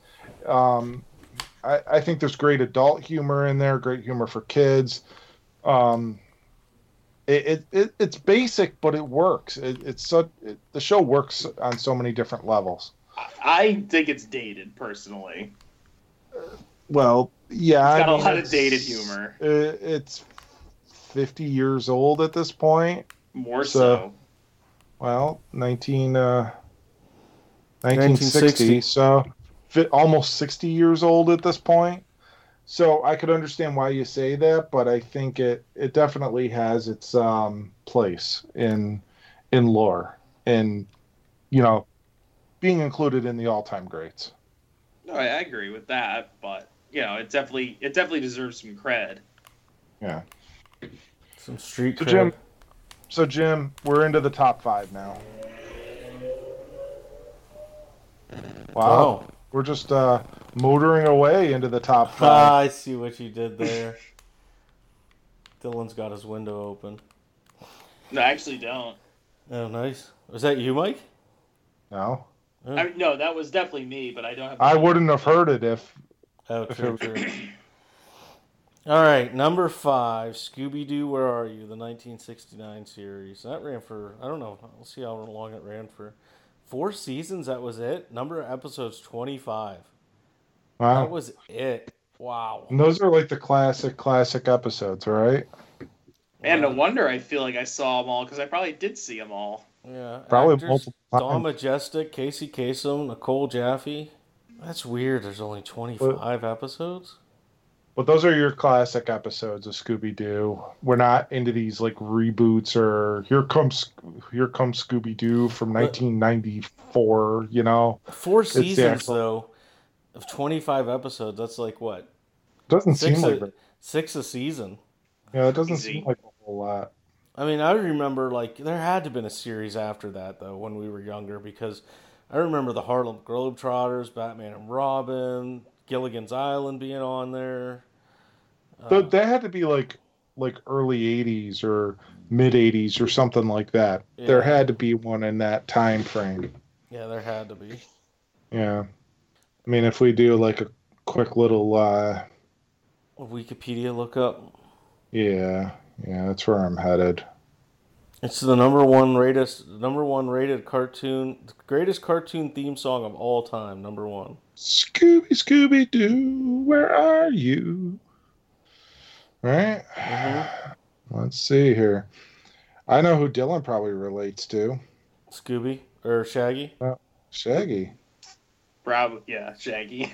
I think there's great adult humor in there, great humor for kids. It's basic, but it works. The show works on so many different levels. I think it's dated, personally. Well, yeah, it's got a lot of dated humor. It's 50 years old at this point. More so. Well, 1960, so almost 60 years old at this point. So I could understand why you say that, but I think it definitely has its place in lore and being included in the all-time greats. No, I agree with that, but it definitely deserves some cred. Yeah. Some street cred. So Jim, we're into the top 5 now. Wow. Oh. We're just motoring away into the top Ah, five. I see what you did there. Dylan's got his window open. No, I actually don't. Oh, nice. Was that you, Mike? No, I mean, no, that was definitely me, but I don't have. I wouldn't have heard it if. Oh, true. All right, number 5, Scooby-Doo, Where Are You? The 1969 series. That ran for, I don't know, we'll see how long it ran for. 4 seasons, that was it? Number of episodes, 25. Wow. That was it. Wow. And those are like the classic episodes, right? And no wonder I feel like I saw them all, because I probably did see them all. Yeah. Probably Actors, multiple Don times. Majestic, Casey Kasem, Nicole Jaffe. That's weird. There's only 25 episodes? But those are your classic episodes of Scooby-Doo. We're not into these like reboots or Here Comes Scooby-Doo from 1994, you know. 4 seasons, though, of 25 episodes. That's like what? Doesn't seem like it. 6 a season. Yeah, it doesn't seem like a whole lot. I mean, I remember, like, there had to have been a series after that, though, when we were younger, because I remember the Harlem Globetrotters, Batman and Robin, Gilligan's Island being on there. That had to be like early 80s or mid 80s or something like that. Yeah. There had to be one in that time frame. Yeah, there had to be. Yeah. I mean, if we do like a quick little A Wikipedia lookup. yeah, that's where I'm headed. It's the number one rated cartoon, the greatest cartoon theme song of all time. Number 1. Scooby-Doo, where are you? Right? Let's see here. I know who Dylan probably relates to. Scooby or Shaggy? Shaggy. Yeah, Shaggy.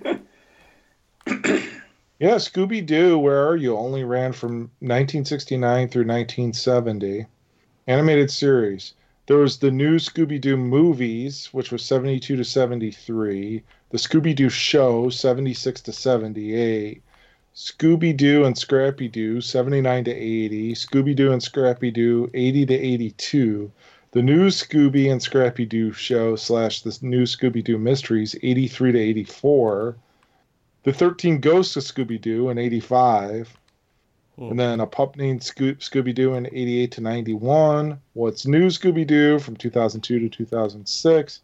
Yeah, Scooby-Doo, Where Are You? Only ran from 1969 through 1970. Animated series. There was the new Scooby-Doo movies, which was 72 to 73. The Scooby-Doo show, 76 to 78. Scooby-Doo and Scrappy-Doo, 79 to 80. Scooby-Doo and Scrappy-Doo, 80 to 82. The new Scooby and Scrappy-Doo show / the new Scooby-Doo mysteries, 83 to 84. The 13 Ghosts of Scooby-Doo in 85. And then A Pup Named Scooby-Doo in 88 to 91. What's New Scooby-Doo from 2002 to 2006.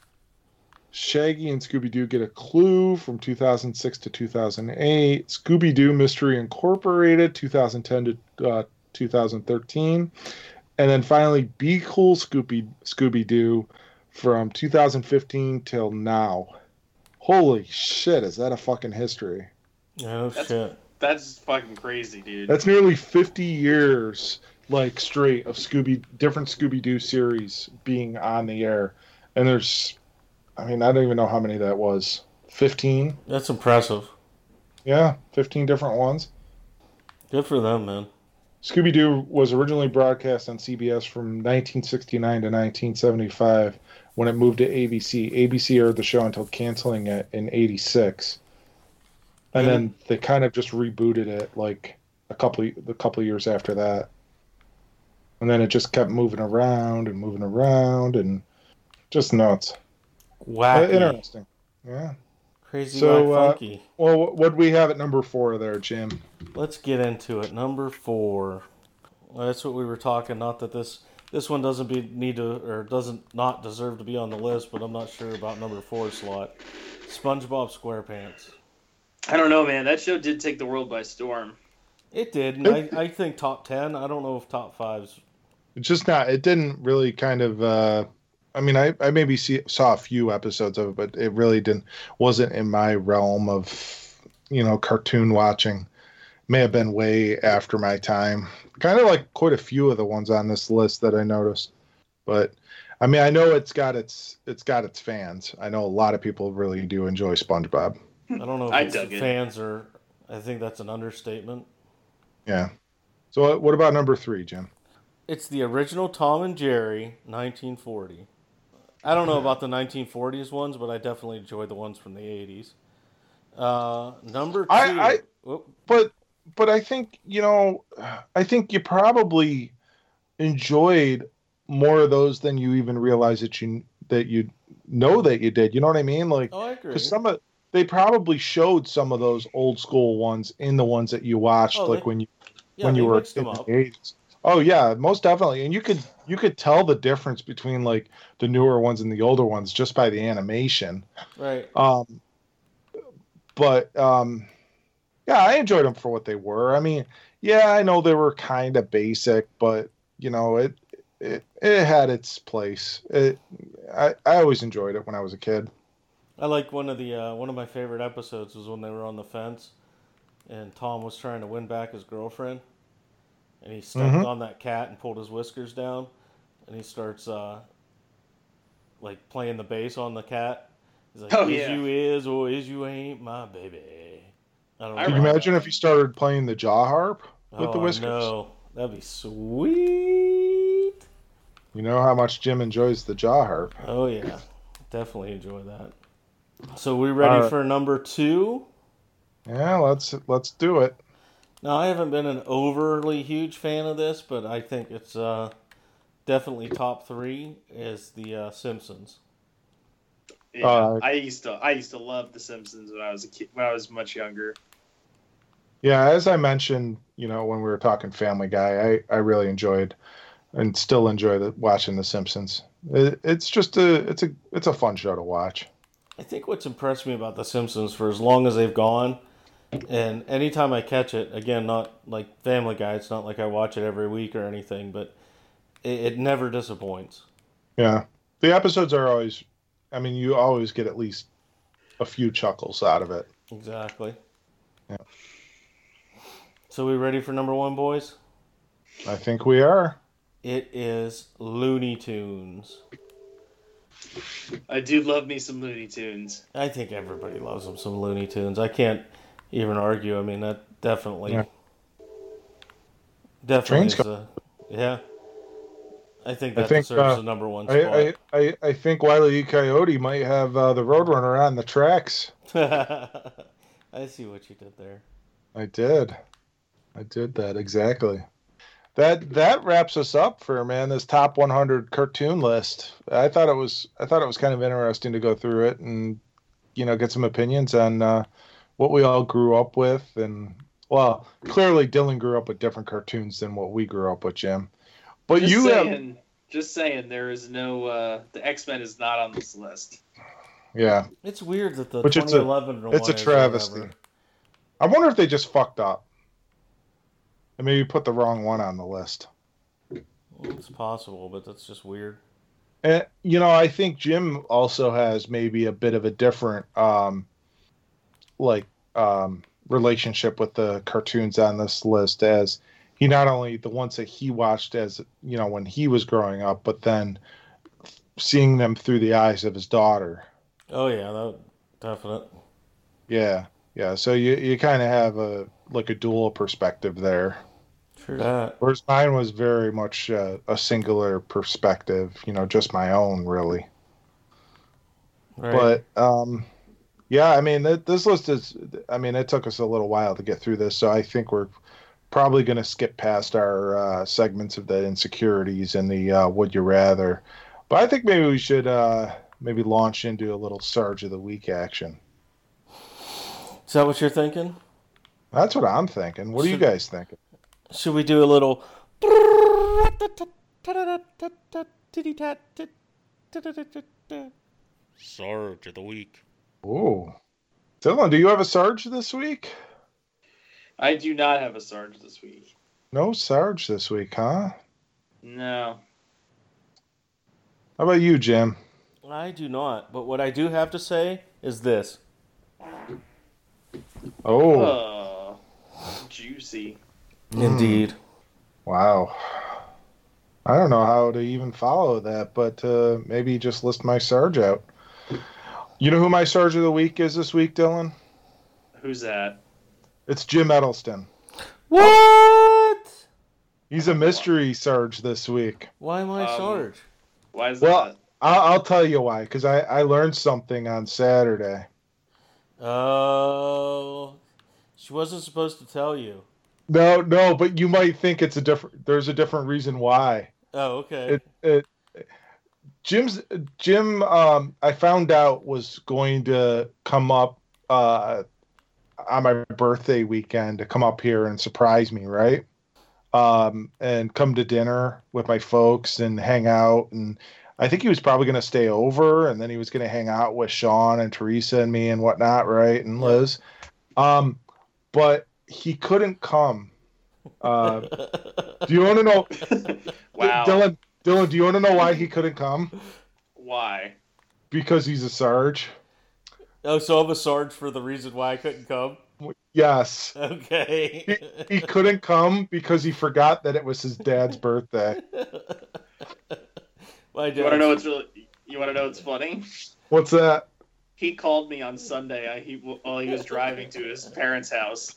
Shaggy and Scooby-Doo Get a Clue from 2006 to 2008. Scooby-Doo Mystery Incorporated 2010 to 2013. And then finally Be Cool Scooby-Doo from 2015 till now. Holy shit, is that a fucking history? Oh, shit. That's fucking crazy, dude. That's nearly 50 years, like, straight of different Scooby-Doo series being on the air. And there's, I mean, I don't even know how many that was. 15? That's impressive. Yeah, 15 different ones. Good for them, man. Scooby-Doo was originally broadcast on CBS from 1969 to 1975 when it moved to ABC. ABC aired the show until canceling it in 86. And then they kind of just rebooted it like a couple years after that. And then it just kept moving around and just nuts. Wacky. Interesting. Yeah. Crazy, so, funky. Well, what do we have at number 4 there, Jim? Let's get into it. Number 4. Well, that's what we were talking. Not that this one doesn't not deserve to be on the list, but I'm not sure about number 4 slot. SpongeBob SquarePants. I don't know, man. That show did take the world by storm. It did, and I think top 10. I don't know if top 5's. It's just not. It didn't really kind of. I mean, I maybe saw a few episodes of it, but it really wasn't in my realm of, cartoon watching. May have been way after my time. Kind of like quite a few of the ones on this list that I noticed. But I mean, I know it's got its fans. I know a lot of people really do enjoy SpongeBob. I don't know if it's fans or I think that's an understatement. Yeah. So what about number 3, Jim? It's the original Tom and Jerry, 1940. I don't know about the 1940s ones, but I definitely enjoyed the ones from the 80s. Number 2. But I think, I think you probably enjoyed more of those than you even realized that you know that you did. You know what I mean? Like, I agree. Because some of they probably showed some of those old school ones in the ones that you watched, when you were in the 80s. Oh yeah, most definitely. And you could tell the difference between like the newer ones and the older ones just by the animation. Right. Yeah, I enjoyed them for what they were. I mean, yeah, I know they were kind of basic, but you know, it had its place. I always enjoyed it when I was a kid. I like one of my favorite episodes was when they were on the fence, and Tom was trying to win back his girlfriend, and he stepped on that cat and pulled his whiskers down, and he starts like playing the bass on the cat. He's like, you is or is you ain't my baby. Can you imagine if he started playing the jaw harp with the whiskers? No, that'd be sweet. You know how much Jim enjoys the jaw harp. Oh yeah, definitely enjoy that. So we ready for number 2? Yeah, let's do it. Now I haven't been an overly huge fan of this, but I think it's definitely top 3 is the Simpsons. Yeah, I used to love the Simpsons when I was a kid, when I was much younger. Yeah, as I mentioned, you know, when we were talking Family Guy, I really enjoyed and still enjoy watching the Simpsons. It's just it's a fun show to watch. I think what's impressed me about the Simpsons for as long as they've gone, and anytime I catch it, again, not like Family Guy, it's not like I watch it every week or anything, but it never disappoints. Yeah, the episodes are always. I mean, you always get at least a few chuckles out of it. Exactly. Yeah. So we ready for number 1, boys? I think we are. It is Looney Tunes. I do love me some Looney Tunes. I think everybody loves them some Looney Tunes. I can't even argue. I mean, that definitely is yeah. I think that deserves the number 1 spot. I think Wile E. Coyote might have the Roadrunner on the tracks. I see what you did there. I did that exactly. That wraps us up for this top 100 cartoon list. I thought it was kind of interesting to go through it and get some opinions on what we all grew up with. And well, clearly Dylan grew up with different cartoons than what we grew up with, Jim. But just saying, there is no the X-Men is not on this list. Yeah, it's weird that the 2011 one. It's a travesty. I wonder if they just fucked up. And maybe put the wrong one on the list. It's possible, but that's just weird. And, I think Jim also has maybe a bit of a different relationship with the cartoons on this list, as he not only the ones that he watched as, when he was growing up, but then seeing them through the eyes of his daughter. Oh, yeah, that definite. Yeah. Yeah, so you kind of have a dual perspective there. True that. Whereas mine was very much a singular perspective, just my own, really. Right. But, yeah, I mean, this list is, it took us a little while to get through this, so I think we're probably going to skip past our segments of the insecurities and the would you rather. But I think maybe we should maybe launch into a little Sarge of the Week action. Is that what you're thinking? That's what I'm thinking. What are you guys thinking? Should we do a little... Sarge of the Week. Ooh. Dylan, do you have a Sarge this week? I do not have a Sarge this week. No Sarge this week, huh? No. How about you, Jim? I do not. But what I do have to say is this. Oh. Juicy. Indeed. Wow. I don't know how to even follow that, but maybe just list my Sarge out. You know who my Sarge of the Week is this week, Dylan? Who's that? It's Jim Edelston. What? He's a mystery Sarge this week. Why am I Sarge? Why is that? Well, I'll tell you why, because I learned something on Saturday. Oh, she wasn't supposed to tell you. No, but you might think there's a different reason why. Oh, okay. Jim, I found out was going to come up on my birthday weekend to come up here and surprise me, right? And come to dinner with my folks and hang out. And I think he was probably going to stay over, and then he was going to hang out with Sean and Teresa and me and whatnot, right? And Liz. But he couldn't come. Do you want to know? Wow. Dylan, do you want to know why he couldn't come? Why? Because he's a Sarge. Oh, so I'm a Sarge for the reason why I couldn't come? Yes. Okay. He couldn't come because he forgot that it was his dad's birthday. My You want to know what's funny? What's that? He called me on Sunday while he was driving to his parents' house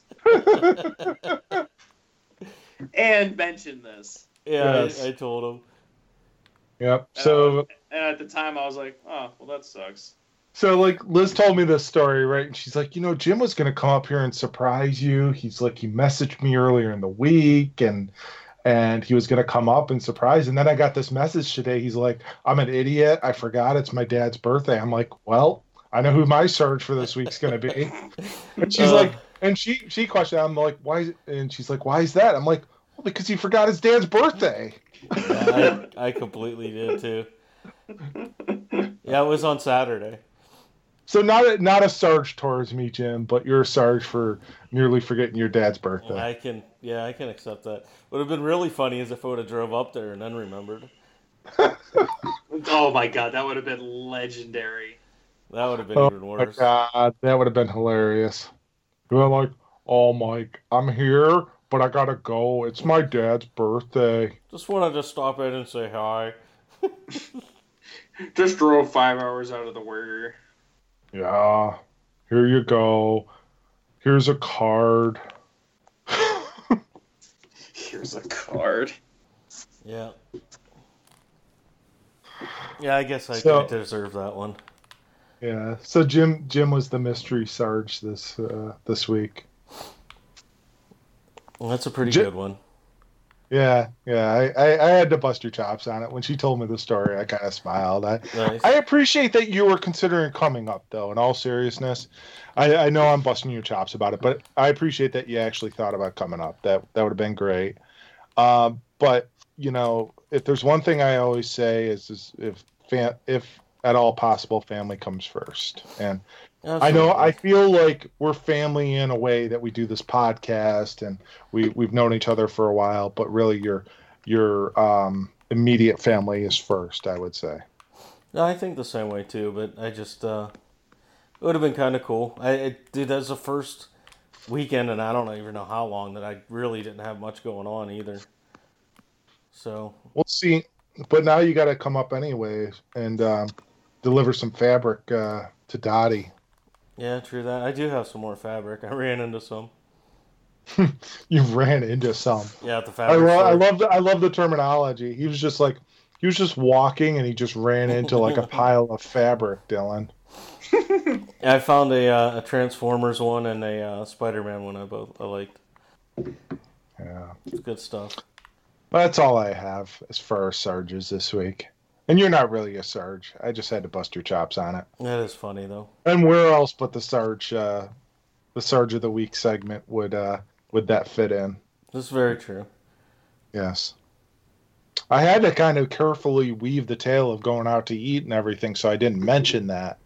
and mentioned this. Yeah, Yes. I told him. Yep. So And at the time, I was like, oh, well, that sucks. So, like, Liz told me this story, right? And she's like, Jim was going to come up here and surprise you. He's like, he messaged me earlier in the week, and he was going to come up and surprise. And then I got this message today. He's like, I'm an idiot. I forgot it's my dad's birthday. I'm like, well, I know who my Surge for this week's going to be. And she's like, and she questioned, I'm like, why? And she's like, why is that? I'm like, well, because he forgot his dad's birthday. Yeah, I completely did, too. Yeah, it was on Saturday. So not a Sarge towards me, Jim, but you're a Sarge for nearly forgetting your dad's birthday. I can accept that. Would have been really funny as if I would have drove up there and then remembered. Oh my god, that would have been legendary. That would have been even worse. My God, that would have been hilarious. You're like, oh Mike, I'm here, but I gotta go. It's my dad's birthday. Just wanted to stop in and say hi. Just drove 5 hours out of the work. Yeah, here you go. Here's a card. Here's a card. Yeah. Yeah, I guess I deserve that one. Yeah. So Jim was the mystery Sarge this week. Well, that's a pretty good one. Yeah. I had to bust your chops on it. When she told me the story, I kind of smiled. Nice. I appreciate that you were considering coming up, though, in all seriousness. I know I'm busting your chops about it, but I appreciate that you actually thought about coming up. That would have been great. But, if there's one thing I always say is if at all possible, family comes first. And Absolutely. I feel like we're family in a way that we do this podcast and we've known each other for a while, but really your immediate family is first, I would say. No, I think the same way too, but I just it would have been kind of cool. Dude, that was the first weekend, and I don't even know how long that I really didn't have much going on either. So we'll see. But now you got to come up anyway and deliver some fabric to Dottie. Yeah, true that. I do have some more fabric. I ran into some. You ran into some. Yeah, at the fabric store. I love the terminology. He was just walking and he just ran into like a pile of fabric, Dylan. I found a Transformers one and a Spider-Man one. I liked. Yeah, it's good stuff. But that's all I have as far as Sarges this week. And you're not really a Sarge. I just had to bust your chops on it. That is funny though. And where else but the Sarge of the Week segment would that fit in? That's very true. Yes. I had to kind of carefully weave the tale of going out to eat and everything, so I didn't mention that.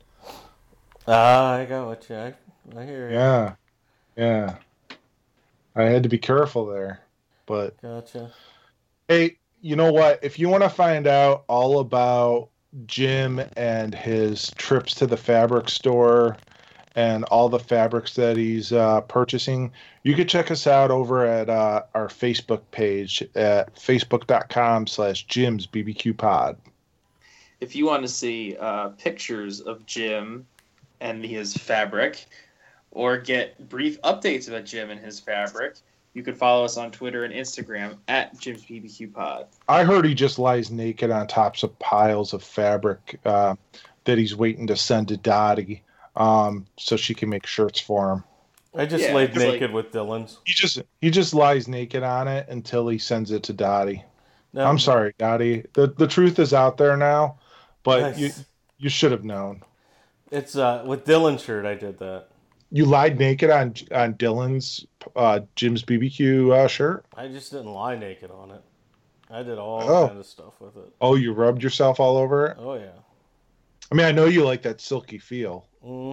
I got what you. I hear you. Yeah. I had to be careful there, but. Gotcha. Hey, you know what? If you want to find out all about Jim and his trips to the fabric store and all the fabrics that he's purchasing, you can check us out over at our Facebook page at facebook.com/JimsBBQPod. If you want to see pictures of Jim and his fabric, or get brief updates about Jim and his fabric, you can follow us on Twitter and Instagram at JimsBBQPod. I heard he just lies naked on tops of piles of fabric that he's waiting to send to Dottie so she can make shirts for him. I just laid naked with Dylan's. He just lies naked on it until he sends it to Dottie. No. I'm sorry, Dottie. The truth is out there now, but nice. you should have known. It's with Dylan's shirt I did that. You lied naked on Dylan's Jim's BBQ shirt? I just didn't lie naked on it. I did all kind of stuff with it. Oh, you rubbed yourself all over it? Oh, yeah. I mean, I know you like that silky feel.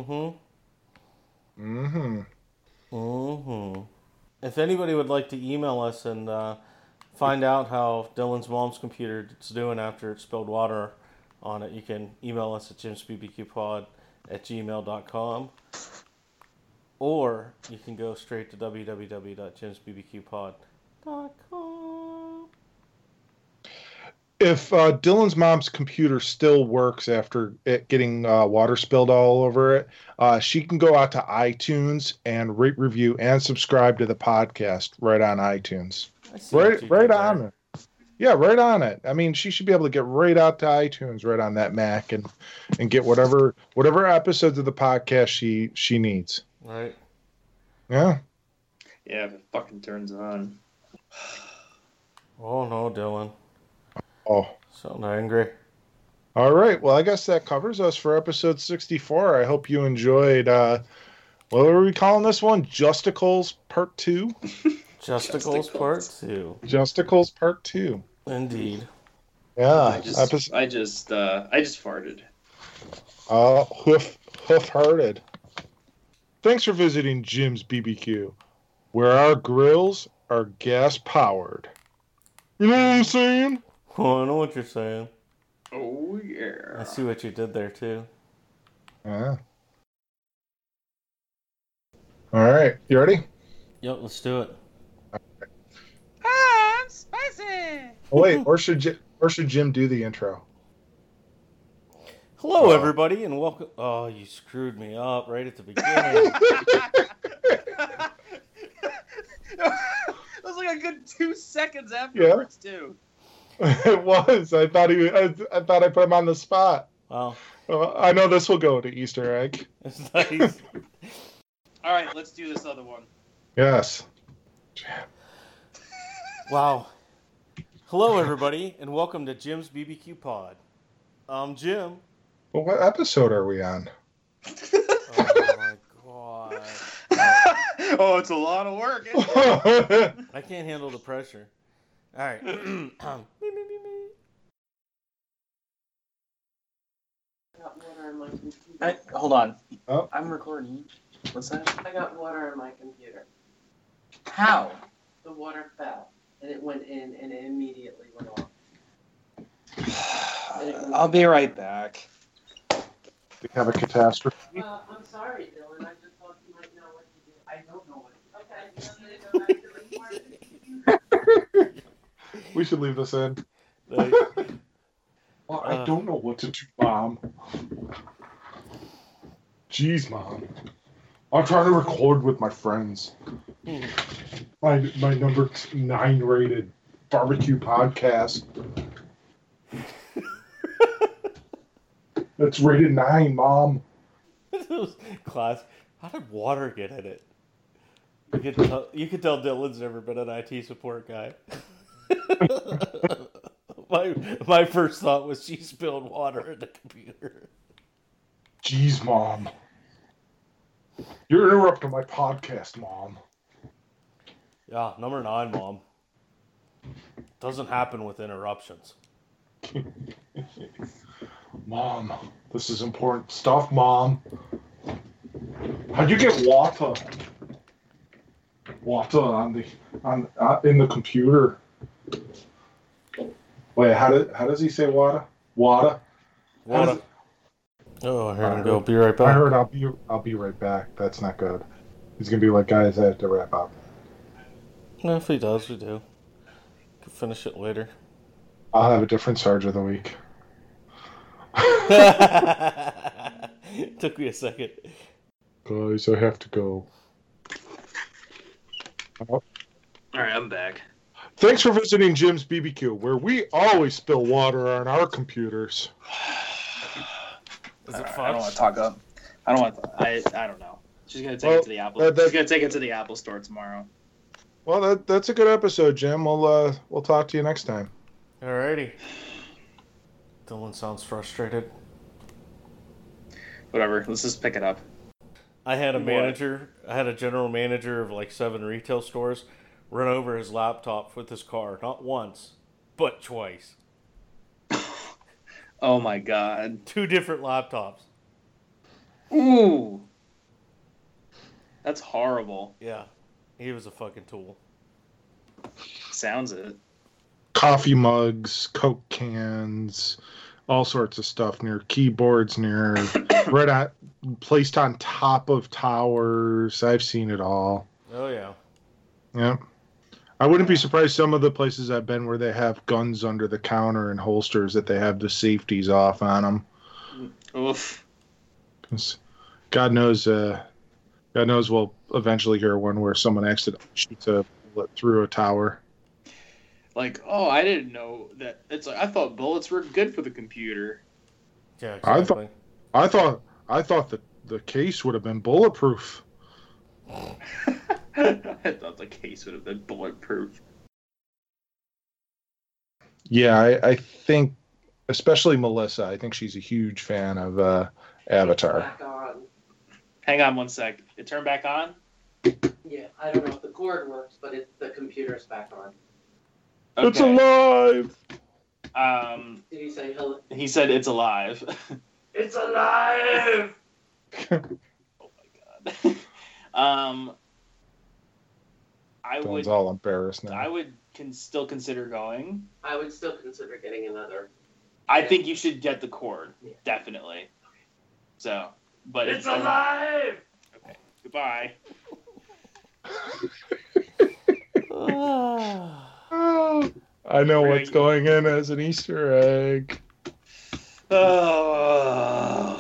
If anybody would like to email us and find out how Dylan's mom's computer is doing after it spilled water on it, you can email us at jimsbbqpod@gmail.com. Or you can go straight to www.jimsbbqpod.com. If Dylan's mom's computer still works after it getting water spilled all over it, she can go out to iTunes and rate, review, and subscribe to the podcast right on iTunes. Right on it. Yeah, right on it. I mean, she should be able to get right out to iTunes right on that Mac and get whatever episodes of the podcast she needs. Right. Yeah. Yeah, if it fucking turns on. Oh no, Dylan. Oh. Sound angry. All right. Well, I guess that covers us for episode 64. I hope you enjoyed, what are we calling this one? Justicles Part 2? Justicles Part 2. Justicles Part 2. Indeed. Yeah. I just farted. Hoof-hearted. Thanks for visiting Jim's BBQ, where our grills are gas-powered. You know what I'm saying? Oh, I know what you're saying. Oh, yeah. I see what you did there, too. Yeah. All right. You ready? Yep, let's do it. I'm spicy. Oh, wait, or should Jim do the intro? Hello, everybody, and welcome. Oh, you screwed me up right at the beginning. That was like a good 2 seconds afterwards, too. It was. I thought I put him on the spot. Wow. I know this will go to Easter egg. It's nice. All right, let's do this other one. Yes. Wow. Hello, everybody, and welcome to Jim's BBQ Pod. I'm Jim. Well, what episode are we on? Oh, my God. Oh, it's a lot of work, isn't it? I can't handle the pressure. All right. I got water on my computer. Hold on. Oh. I'm recording. What's that? I got water on my computer. How? The water fell, and it went in, and it immediately went off. I'll be right back. We have a catastrophe. I'm sorry, Dylan. I just thought you might know what to do. I don't know what to do. Okay, you want me to go back to the computer? We should leave this in. Like, Well, I don't know what to do, Mom. Jeez, Mom. I'm trying to record with my friends. My number 9 rated barbecue podcast. That's rated 9, Mom. Class. How did water get in it? You could tell Dylan's never been an IT support guy. My first thought was she spilled water in the computer. Jeez, Mom. You're interrupting my podcast, Mom. Yeah, number 9, Mom. Doesn't happen with interruptions. Mom, this is important stuff, Mom. How'd you get water? Water in the computer. Wait, how does he say water? Water. Water. Oh, I heard him go. Be right back. I heard I'll be right back. That's not good. He's gonna be like, guys, I have to wrap up. No, if he does, we do. Can finish it later. I'll have a different Sarge of the week. Took me a second. Guys, I have to go. All right, I'm back. Thanks for visiting Jim's BBQ, where we always spill water on our computers. Is it I don't want to talk up. I don't know. She's gonna take it to the Apple. She's gonna take it to the Apple Store tomorrow. Well, that's a good episode, Jim. We'll talk to you next time. Alrighty. Dylan sounds frustrated. Whatever. Let's just pick it up. I had a What? manager. I had a general manager of like 7 retail stores run over his laptop with his car, not once, but twice. Oh my god. 2 different laptops. Ooh. That's horrible. Yeah, he was a fucking tool. Sounds it. Coffee mugs, Coke cans, all sorts of stuff near keyboards, near right at placed on top of towers. I've seen it all. Oh yeah. Yep. I wouldn't be surprised some of the places I've been where they have guns under the counter and holsters that they have the safeties off on them. Oof. 'Cause God knows we'll eventually hear one where someone accidentally shoots a bullet through a tower. Like, oh, I didn't know that. It's like I thought bullets were good for the computer. Yeah, I exactly. I thought that the case would have been bulletproof. I thought the case would have been bulletproof. Yeah, I think, especially Melissa, I think she's a huge fan of Avatar. Back on. Hang on one sec. It turned back on? Yeah, I don't know if the cord works, but the computer's back on. It's alive! Did he say hello? He said it's alive. It's alive! Oh my god. I Dylan's would all embarrassed now. I would still consider going. I would still consider getting another. I think you should get the cord. Yeah. Definitely. So, but It's alive! Okay. Goodbye. I know what's going in as an Easter egg. Oh.